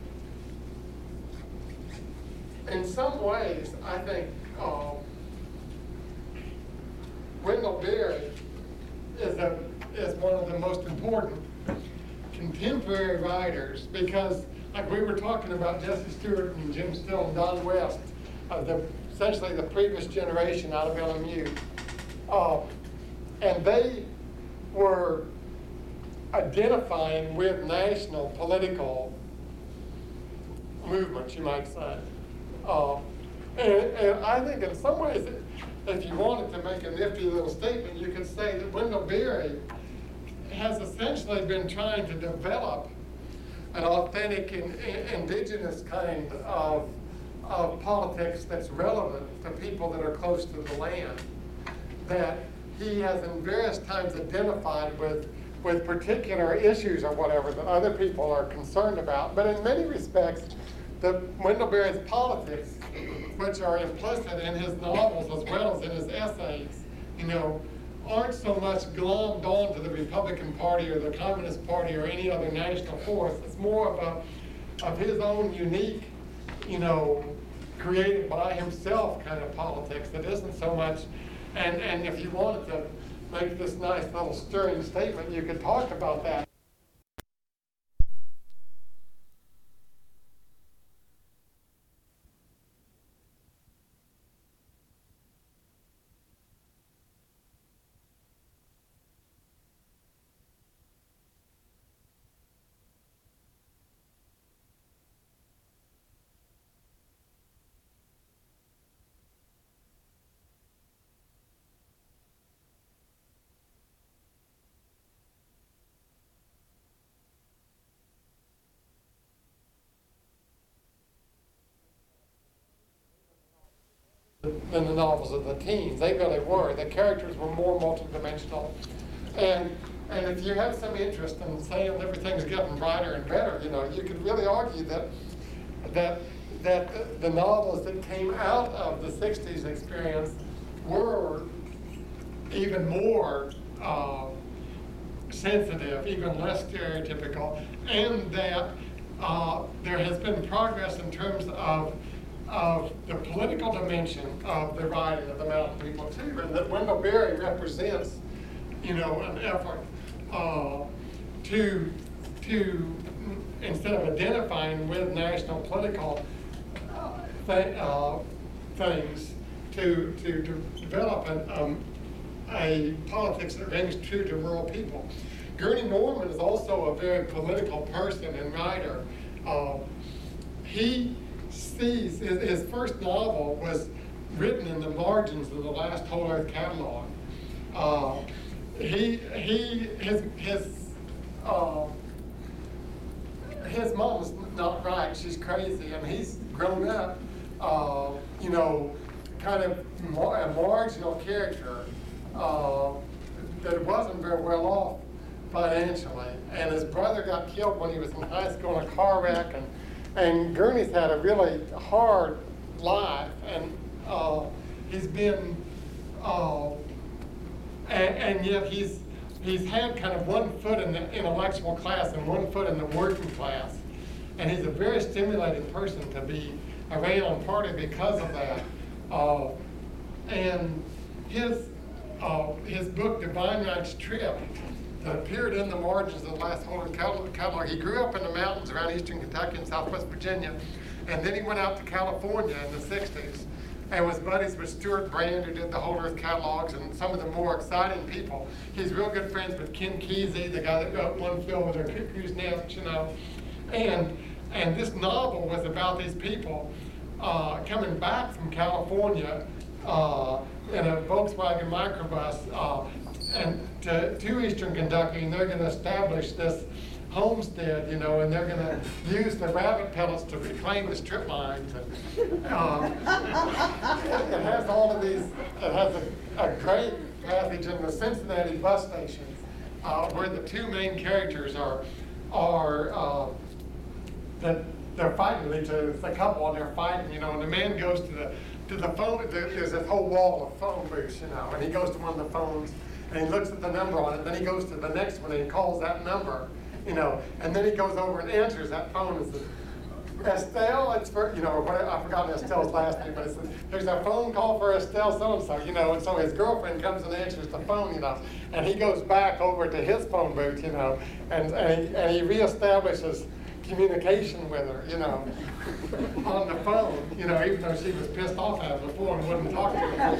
in some ways, I think. Uh, Wendell Berry is, a, is one of the most important contemporary writers because, like we were talking about Jesse Stewart and Jim Still and Don West, of the, essentially the previous generation out of L M U. Uh, and they were identifying with national political movements, you might say. Uh, and, and I think in some ways, it, if you wanted to make a nifty little statement, you could say that Wendell Berry has essentially been trying to develop an authentic in, in, indigenous kind of of politics that's relevant to people that are close to the land, that he has in various times identified with, with particular issues or whatever that other people are concerned about. But in many respects, the Wendell Berry's politics, which are implicit in his novels as well as in his essays, you know, aren't so much glommed on to the Republican Party or the Communist Party or any other national force. It's more of a, of his own unique, you know, created by himself kind of politics that isn't so much, and, and if you wanted to make this nice little stirring statement, you could talk about that. Than the novels of the teens. They really were. The characters were more multidimensional. And and if you have some interest in saying everything's getting brighter and better, you know, you could really argue that that that the novels that came out of the sixties experience were even more uh, sensitive, even less stereotypical, and that uh, there has been progress in terms of of the political dimension of the writing of the Mountain People too, and that Wendell Berry represents, you know, an effort uh, to to instead of identifying with national political uh, th- uh, things, to to, to develop an, um, a politics that rings true to rural people. Gurney Norman is also a very political person and writer. Uh, he sees, his, his first novel was written in the margins of the last Whole Earth catalog. Uh, he, he, his, his, uh, his mom's not right, she's crazy, and he's grown up, uh, you know, kind of mar- a marginal character uh, that wasn't very well off financially. And his brother got killed when he was in high school in a car wreck, and And Gurney's had a really hard life, and uh, he's been, uh, and, and yet he's he's had kind of one foot in the intellectual class and one foot in the working class, and he's a very stimulating person to be around, partly because of that. Uh, and his uh, his book Divine Knight's Trip, that appeared in the margins of the last Whole Earth catalog. He grew up in the mountains around eastern Kentucky and southwest Virginia, and then he went out to California in the sixties and was buddies with Stuart Brand, who did the Whole Earth catalogs, and some of the more exciting people. He's real good friends with Ken Kesey, the guy that wrote one film with a cuckoo's nest, you know. And and this novel was about these people uh, coming back from California uh, in a Volkswagen microbus uh, and to, to eastern Kentucky, and they're going to establish this homestead, you know, and they're going to use the rabbit pellets to reclaim the strip mines. And, uh, it, it has all of these, it has a, a great passage in the Cincinnati bus stations uh, where the two main characters are, are uh, that they're fighting with each other. It's a couple and they're fighting, you know, and the man goes to the, to the phone, there's this whole wall of phone booths, you know, and he goes to one of the phones, and he looks at the number on it, then he goes to the next one and he calls that number, you know, and then he goes over and answers that phone and says, Estelle, it's for, you know, what, I forgot Estelle's last name, but it's, there's a phone call for Estelle so-and-so, you know, and so his girlfriend comes and answers the phone, you know, and he goes back over to his phone booth, you know, and, and, he, and he reestablishes communication with her, you know, on the phone, you know, even though she was pissed off at him before and wouldn't talk to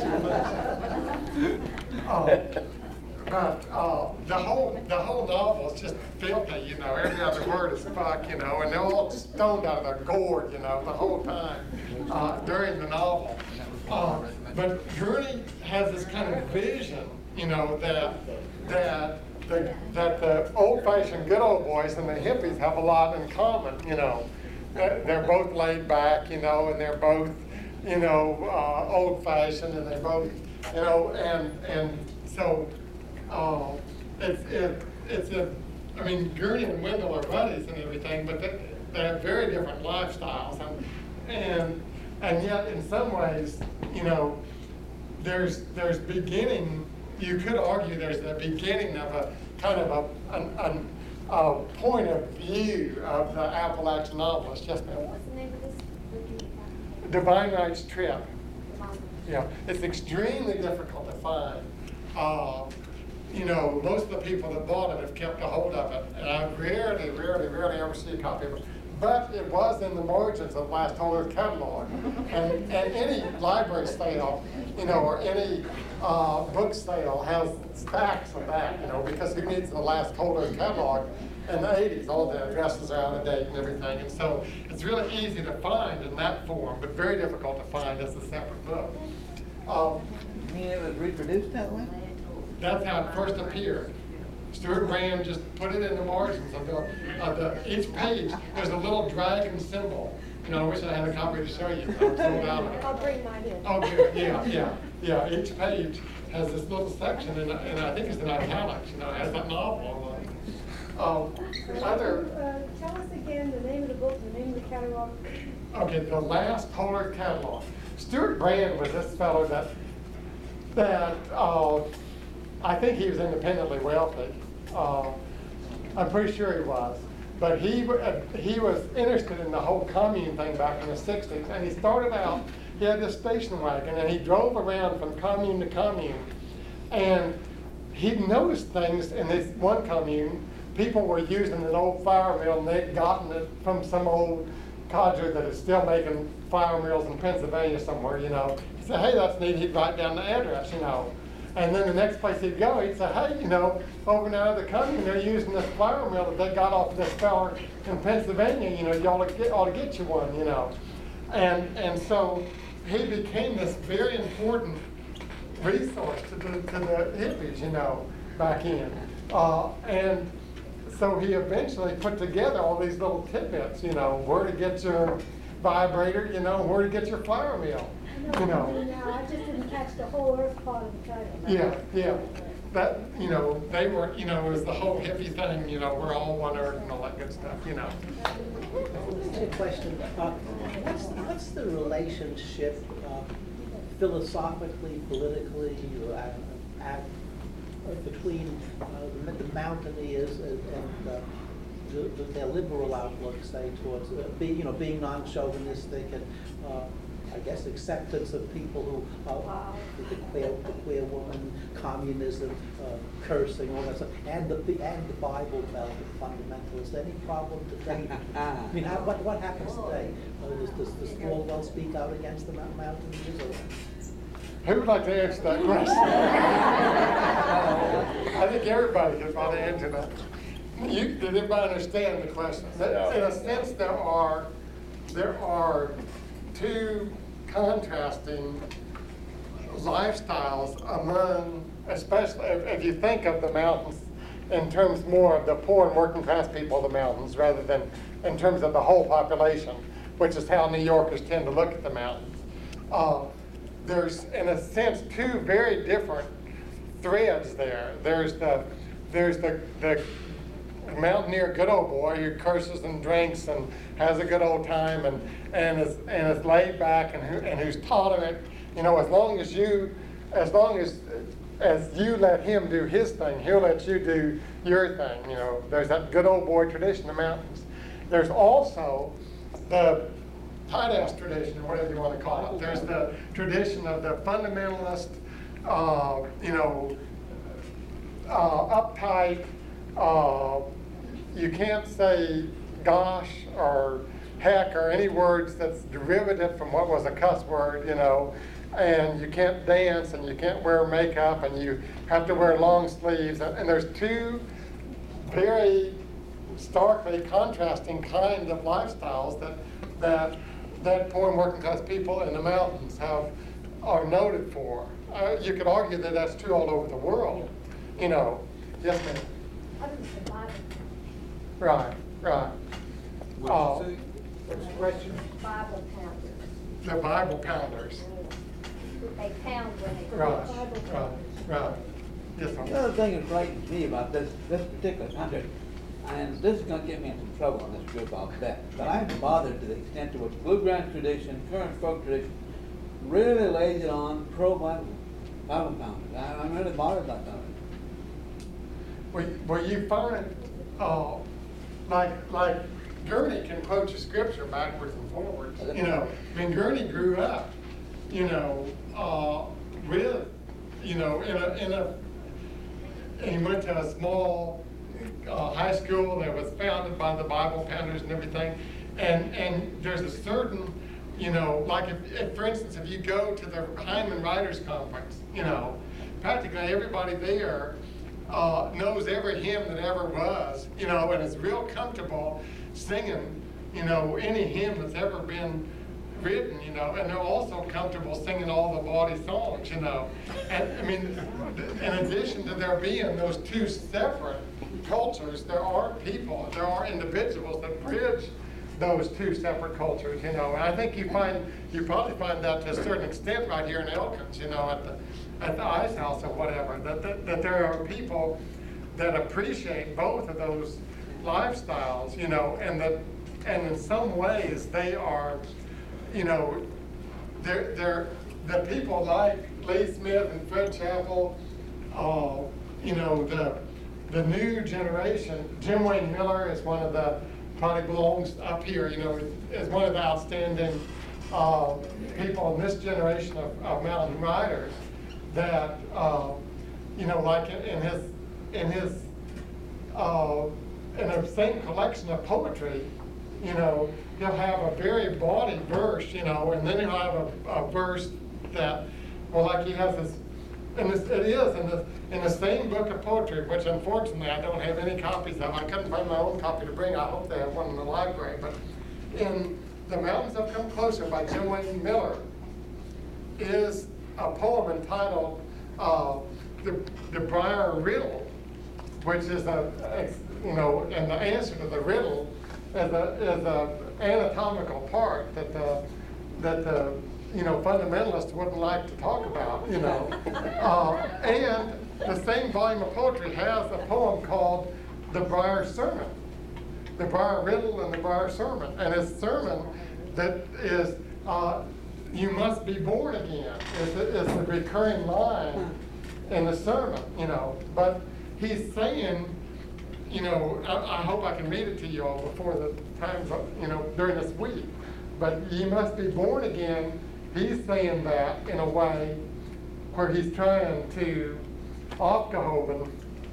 him. uh, but uh, the whole the whole novel is just filthy, you know. Every other word is fuck, you know, and they're all stoned out of their gourd, you know, the whole time uh, during the novel. Uh, but Gurney has this kind of vision, you know, that that. The, that the old-fashioned good old boys and the hippies have a lot in common, you know, they're they're both laid back, you know, and they're both, you know, uh, old fashioned, and they both, you know, and, and so, uh, it's, it, it's a, I mean, Gurney and Wendell are buddies and everything, but they, they have very different lifestyles, and, and, and yet in some ways, you know, there's, there's beginning, you could argue there's the beginning of a kind of a, an, an, a point of view of the Appalachian novelist. Yes, ma'am? What's the name of this? What do you have? Divine Right's Trip. Divine. Yeah, it's extremely difficult to find. Uh, you know, most of the people that bought it have kept a hold of it, and I rarely, rarely, rarely ever see a copy of it. But it was in the margins of Last Holder's catalog, and, and any library sale, you know, or any uh, book sale has stacks of that, you know, because who needs the Last Holder's catalog in the eighties? All the addresses are out of date and everything, and so it's really easy to find in that form, but very difficult to find as a separate book. Um, Any of it reproduced that way? That's how it first appeared. Stuart Brand just put it in the margins of the, of the, each page, there's a little dragon symbol. You know, I wish I had a copy to show you, but I pulled out of it. I'll bring mine in. Oh, good, yeah, yeah, yeah, each page has this little section, and, and I think it's in italics, you know, it has that novel on it. Um, other, Uh, Tell us again the name of the book, the name of the catalog. okay, the Last Holder catalog. Stuart Brand was this fellow that, that, uh, I think he was independently wealthy. Uh, I'm pretty sure he was. But he, uh, he was interested in the whole commune thing back in the sixties. And he started out, he had this station wagon, and he drove around from commune to commune. And he noticed things in this one commune. People were using an old fire mill, and they'd gotten it from some old codger that is still making fire mills in Pennsylvania somewhere, you know. He said, hey, that's neat. He'd write down the address, you know. And then the next place he'd go, he'd say, hey, you know, over now the commune, they're using this flour mill that they got off this feller in Pennsylvania, you know, you ought to get, ought to get you one, you know. And, and so he became this very important resource to the, to the hippies, you know, back in. Uh, and so he eventually put together all these little tidbits, you know, where to get your vibrator, you know, where to get your flour mill, you know. No, I just didn't catch the whole earth part of the title. Yeah, yeah. That, you know, they were, you know, it was the whole hippie thing, you know, we're all one earth and all that good stuff, you know. Just a question, uh, what's, what's the relationship uh, philosophically, politically, or, uh, uh, between uh, the, the mountaineers and, and uh, the, the, their liberal outlook, say, towards uh, being, you know, being non-chauvinistic and, uh, I guess, acceptance of people who, uh, the queer, the queer woman, communism, uh, cursing, all that stuff, and the and the Bible Belt, the fundamentalists. Any problem today? I mean, how, what what happens today? Uh, does, does, does Falwell speak out against the Mount- Mountaineers? Or? Who would like to answer that question? I think everybody could probably answer that. You, did everybody understand the question? In a sense, there are, there are two contrasting lifestyles among, especially if, if you think of the mountains in terms more of the poor and working class people of the mountains rather than in terms of the whole population, which is how New Yorkers tend to look at the mountains. Uh, there's, in a sense, two very different threads there. There's the, there's the, the mountaineer good old boy who curses and drinks and has a good old time and, and is and is laid back and who and who's tolerant, you know, as long as you as long as as you let him do his thing, he'll let you do your thing, you know. There's that good old boy tradition in the mountains. There's also the tight-ass tradition, or whatever you want to call it. There's the tradition of the fundamentalist, uh, you know, uh, uptight, uh, you can't say gosh or heck or any words that's derivative from what was a cuss word, you know, and you can't dance and you can't wear makeup and you have to wear long sleeves. And, and there's two very starkly contrasting kinds of lifestyles that that that poor and working class people in the mountains have are noted for. Uh, you could argue that that's true all over the world, you know. Yes, ma'am. Other than the Bible. Right, right. Would Uh, you say, What's the question? Bible pounders. The Bible pounders. They pound when they. Right, Bible right, pounders. right. Yes, The sir. other thing that's frightening me about this, this particular subject, and this is gonna get me in some trouble in this group, I'll bet, but I'm bothered to the extent to which bluegrass tradition, current folk tradition, really lays it on pro-Bible, Bible pounders. I- I'm really bothered about that. Well, well, you find, uh, like, like Gurney can quote your scripture backwards and forwards, you know. I mean, Gurney grew up, you know, uh, with, you know, in a, in a, and he went to a small, uh, high school that was founded by the Bible pounders and everything. And, and there's a certain, you know, like if, if, for instance, if you go to the Hyman Writers Conference, you know, practically everybody there uh, knows every hymn that ever was, you know, and is real comfortable singing, you know, any hymn that's ever been written, you know, and they're also comfortable singing all the bawdy songs, you know. And I mean, in addition to there being those two separate cultures, there are people, there are individuals that bridge those two separate cultures, you know. And I think you find, you probably find that to a certain extent right here in Elkins, you know, at the at the Ice House or whatever, that, that, that there are people that appreciate both of those lifestyles, you know, and that, and in some ways they are, you know, they're, they're, the people like Lee Smith and Fred Chappell, uh, you know, the, the new generation, Jim Wayne Miller is one of the, probably belongs up here, you know, is one of the outstanding uh, people in this generation of, of mountain riders that, uh, you know, like in, in his, in his, uh, in the same collection of poetry, you know, he'll have a very bawdy verse, you know, and then he'll have a, a verse that, well, like he has this, and this, it is in the, in the same book of poetry, which unfortunately I don't have any copies of. I couldn't find my own copy to bring. I hope they have one in the library. But in The Mountains Have Come Closer by Jim Wayne Miller is a poem entitled uh, the, the Briar Riddle, which is a, you know, and the answer to the riddle is a, is a anatomical part that the, that the, you know, fundamentalists wouldn't like to talk about, you know. Uh, and the same volume of poetry has a poem called The Briar Sermon, The Briar Riddle and The Briar Sermon. And his sermon that is, uh, you must be born again, is the, is the recurring line in the sermon, you know. But he's saying, you know, I, I hope I can read it to you all before the time's up, you know, during this week. But ye must be born again. He's saying that in a way where he's trying to aufgehoben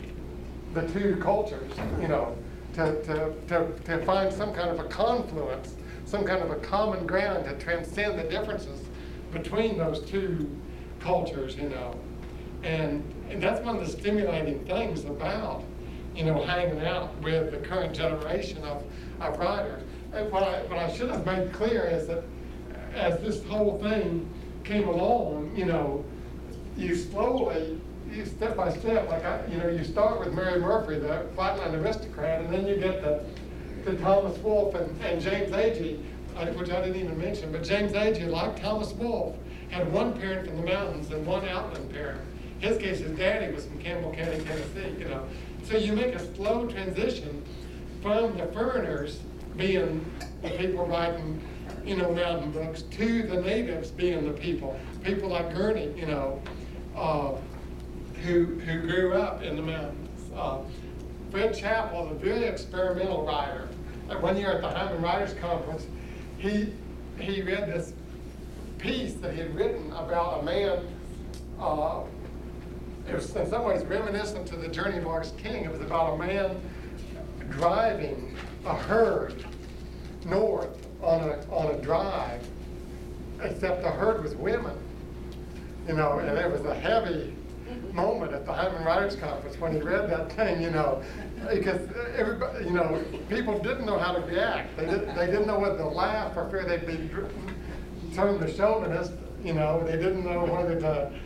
the two cultures, you know, to, to, to, to find some kind of a confluence, some kind of a common ground to transcend the differences between those two cultures, you know. And, and that's one of the stimulating things about, you know, hanging out with the current generation of, of writers. And what I, what I should have made clear is that as this whole thing came along, you know, you slowly, you step by step, like I, you know, you start with Mary Murphy, the Flatland Aristocrat, and then you get the, the Thomas Wolfe and, and James Agee, which I didn't even mention, but James Agee, like Thomas Wolfe, had one parent from the mountains and one outland parent. In his case, his daddy was from Campbell County, Tennessee, you know. So you make a slow transition from the foreigners being the people writing, you know, mountain books, to the natives being the people, people like Gurney, you know, uh, who who grew up in the mountains. Uh, Fred Chappell, a very experimental writer. Like one year at the Hyman Writers Conference, he he read this piece that he had written about a man. Uh, it was in some ways reminiscent to the Journey of August King. It was about a man driving a herd north on a on a drive, except the herd was women, you know, and it was a heavy moment at the Hyman Writers Conference when he read that thing, you know, because everybody, you know, people didn't know how to react. They didn't they didn't know whether to laugh for fear they'd be termed a chauvinist, you know. They didn't know whether to,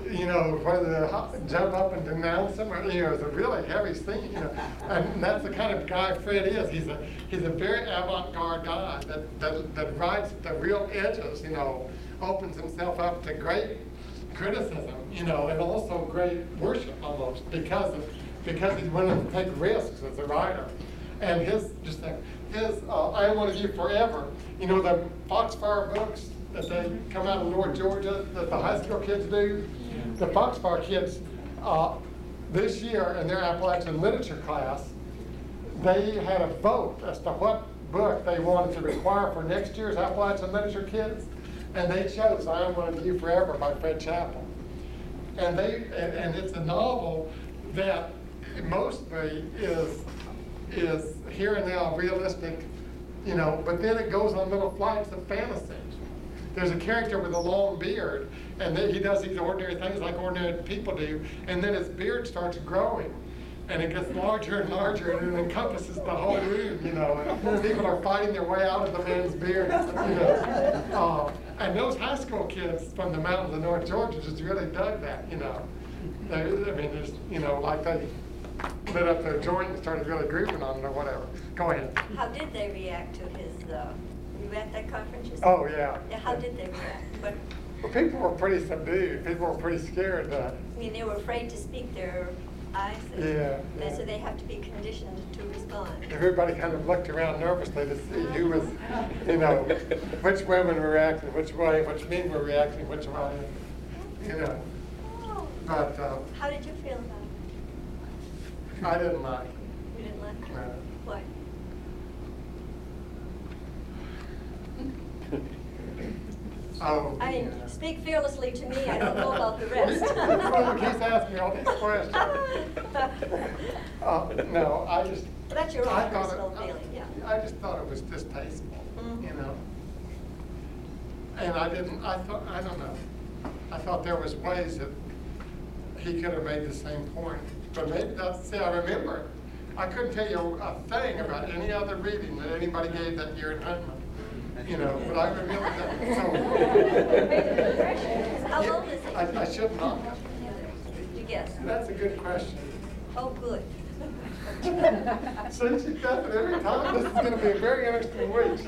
you know, whether to hop- jump up and denounce him, or, you know, it's a really heavy scene, you know. And that's the kind of guy Fred is. He's a, he's a very avant-garde guy that, that, that rides the real edges, you know, opens himself up to great criticism, you know, and also great worship almost, because of, because he's willing to take risks as a writer. And his, just like, his, uh, I Am One of You Forever, you know, the Foxfire books that they come out of North Georgia, that the high school kids do. The Foxfire kids, uh, this year in their Appalachian literature class, they had a vote as to what book they wanted to require for next year's Appalachian literature kids. And they chose I Am One of You Forever by Fred Chappell. And they, and, and it's a novel that mostly is, is here and now realistic, you know, but then it goes on little flights of fantasy. There's a character with a long beard, and then he does these ordinary things like ordinary people do, and then his beard starts growing, and it gets larger and larger, and it encompasses the whole room, you know, and people are fighting their way out of the man's beard, you know. Uh, and those high school kids from the mountains of North Georgia just really dug that, you know. They, I mean, there's, you know, like they lit up their joint and started really grooving on it or whatever. Go ahead. How did they react to his, uh, you were at that conference? You said? Oh, yeah. Yeah, how did they react? But, Well, people were pretty subdued. People were pretty scared. Uh, I mean, they were afraid to speak their eyes. and Yeah, they- yeah. So they have to be conditioned to respond. everybody kind of looked around nervously to see who was, you know, which women were reacting which way, which men were reacting which way, you know. Oh. But uh, How did you feel about it? I didn't like it. You didn't like it? No. Why? Oh, I mean, yeah. speak fearlessly to me, I don't know about the rest. Well, keeps asking me all these questions. Uh, no, I just. That's your own I thought personal it- feeling, yeah. I just thought it was distasteful, Mhm. you know. And I didn't, I thought, I don't know. I thought there was ways that he could have made the same point. But maybe that's, see, I remember it. I couldn't tell you a thing about any other reading that anybody gave that year in Huntsman. You know, but I remember that. So, How old is he? I, I should not. Did you guess? That's a good question. Oh, good. Since she does it every time, this is going to be a very interesting week.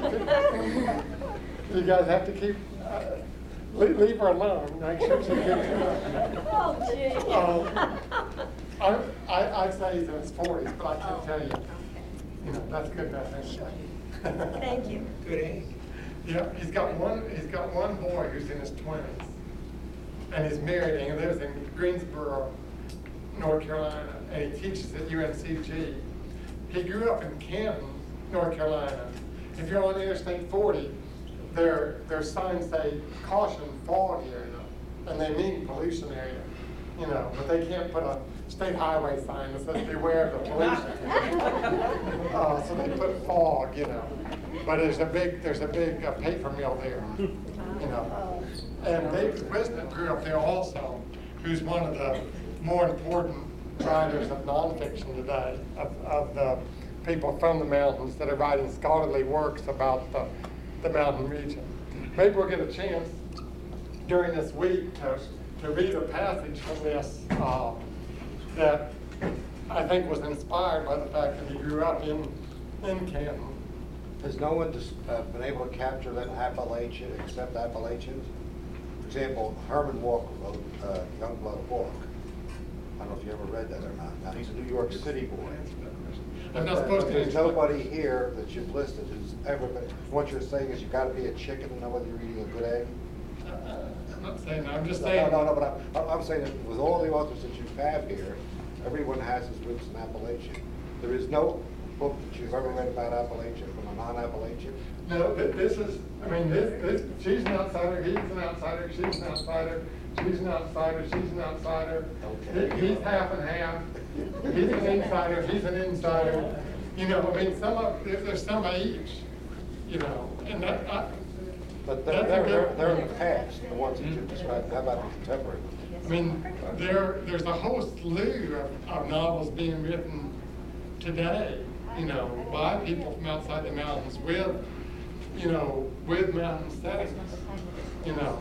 You guys have to keep, uh, leave, leave her alone. Make sure she gets it. Oh, gee. Um, I, I, I'd say he's in his forties, but I can't Oh, tell you. okay. You know, that's good enough. Anyway. Thank you. Good age. Yeah, he's got one, he's got one boy who's in his twenties. And he's married and he lives in Greensboro, North Carolina, and he teaches at U N C G. He grew up in Canton, North Carolina. If you're on Interstate forty, their, their signs say caution fog area, and they mean pollution area, you know, but they can't put a state highway sign that says beware of the pollution. Uh, so they put fog, you know. But there's a big, there's a big uh, paper mill there, you know. And David Wisnett grew up there also, who's one of the more important writers of nonfiction today, of, of the people from the mountains that are writing scholarly works about the, the mountain region. Maybe we'll get a chance during this week to, to read a passage from this uh, that I think was inspired by the fact that he grew up in, in Canton. Has no one just, uh, been able to capture that Appalachian, except Appalachians? For example, Herman Walker wrote uh, Youngblood book. I don't know if you ever read that or not. Now, he's a New York City boy. I'm not But supposed to. there's nobody here that you've listed who's ever been, what you're saying is you've got to be a chicken to know whether you're eating a good egg? Uh, I'm not saying that, I'm just No, saying. no, no, but I'm, I'm saying that with all the authors that you have here, everyone has his roots in Appalachia. There is no book that you've ever read about Appalachia from a non-Appalachian? No, th- this is, I mean, this, this, she's an outsider, he's an outsider, she's an outsider, she's an outsider, she's an outsider. Okay. He- He's half and half, he's an insider, he's an insider. You know, I mean, some of, there- there's some of each, you know, and that, I. But they're, that's a they're, good- they're in the past, the ones that you described. How about the contemporary? I mean, there, there's a whole slew of, of novels being written today, you know, by people from outside the mountains with, you know, with mountain settings, you know.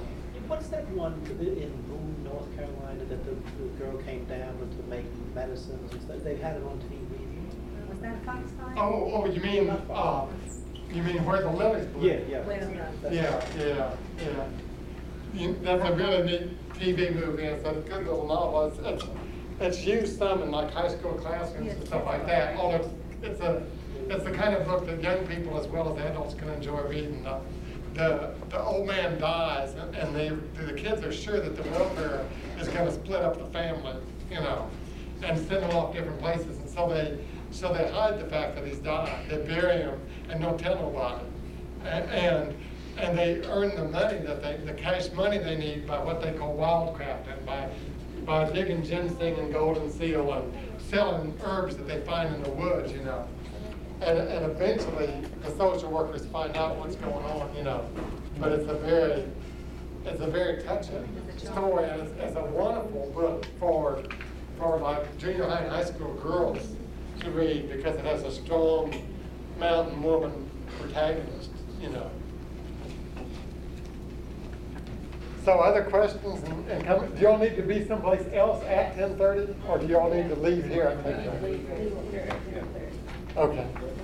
what's that one in Boone, North Carolina, that the, the girl came down to make medicines and stuff? They had it on T V. Was that Foxfire? Oh, oh, you mean, uh, you mean where the lilies bloom? Yeah, yeah. Well, no. That's- Yeah, yeah, yeah. You, that's a really neat T V movie, it's a good little novel. It's, it's, it's used some in like high school classrooms and stuff like that. Although it's, it's a, it's the kind of book that young people as well as adults can enjoy reading. Uh, The, the old man dies and and they, the kids are sure that the welfare is gonna split up the family, you know, and send them off different places. And so they, so they hide the fact that he's died. They bury him and don't tell nobody. And, and, and they earn the money that they, the cash money they need by what they call wildcrafting, by, by digging ginseng and golden seal and selling herbs that they find in the woods, you know. And, and eventually, the social workers find out what's going on, you know. But it's a very, it's a very touching story, and it's, it's a wonderful book for, for like junior high and high school girls to read, because it has a strong mountain woman protagonist, you know. So other questions and, and comments? Do y'all need to be someplace else at ten thirty, or do y'all need to leave here at ten thirty? Okay.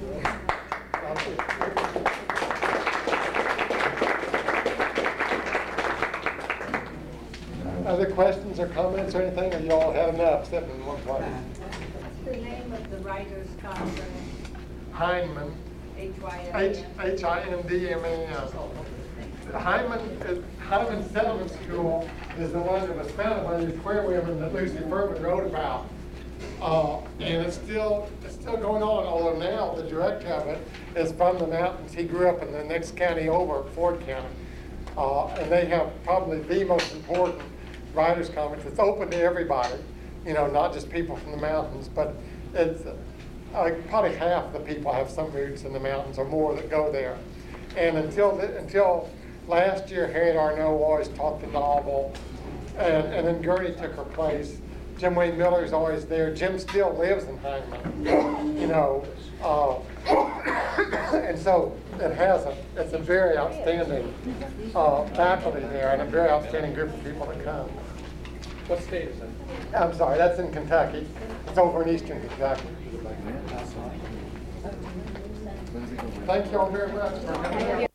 Other questions or comments or anything, or y'all had enough sitting in one place? What's the name of the writers' conference? Hyndman, H Y M H, N? H I N D M A N. Hyman, uh, Hyman Settlement School is the one that was founded by these queer women that Lucy Furman wrote about. Uh, and it's still, it's still going on, although now the director of it is from the mountains. He grew up in the next county over, Ford County. Uh, and they have probably the most important writers' conference. It's open to everybody, you know, not just people from the mountains, but it's uh, probably half the people have some roots in the mountains or more that go there. And until the, until last year, Harriet Arnault always taught the novel, and, and then Gertie took her place. Jim Wayne Miller's always there. Jim still lives in Hyndman, you know. Uh, and so it has a, it's a very outstanding uh, faculty there and a very outstanding group of people that come. What state is that? I'm sorry, that's in Kentucky. It's over in eastern Kentucky. Thank you all very much for coming.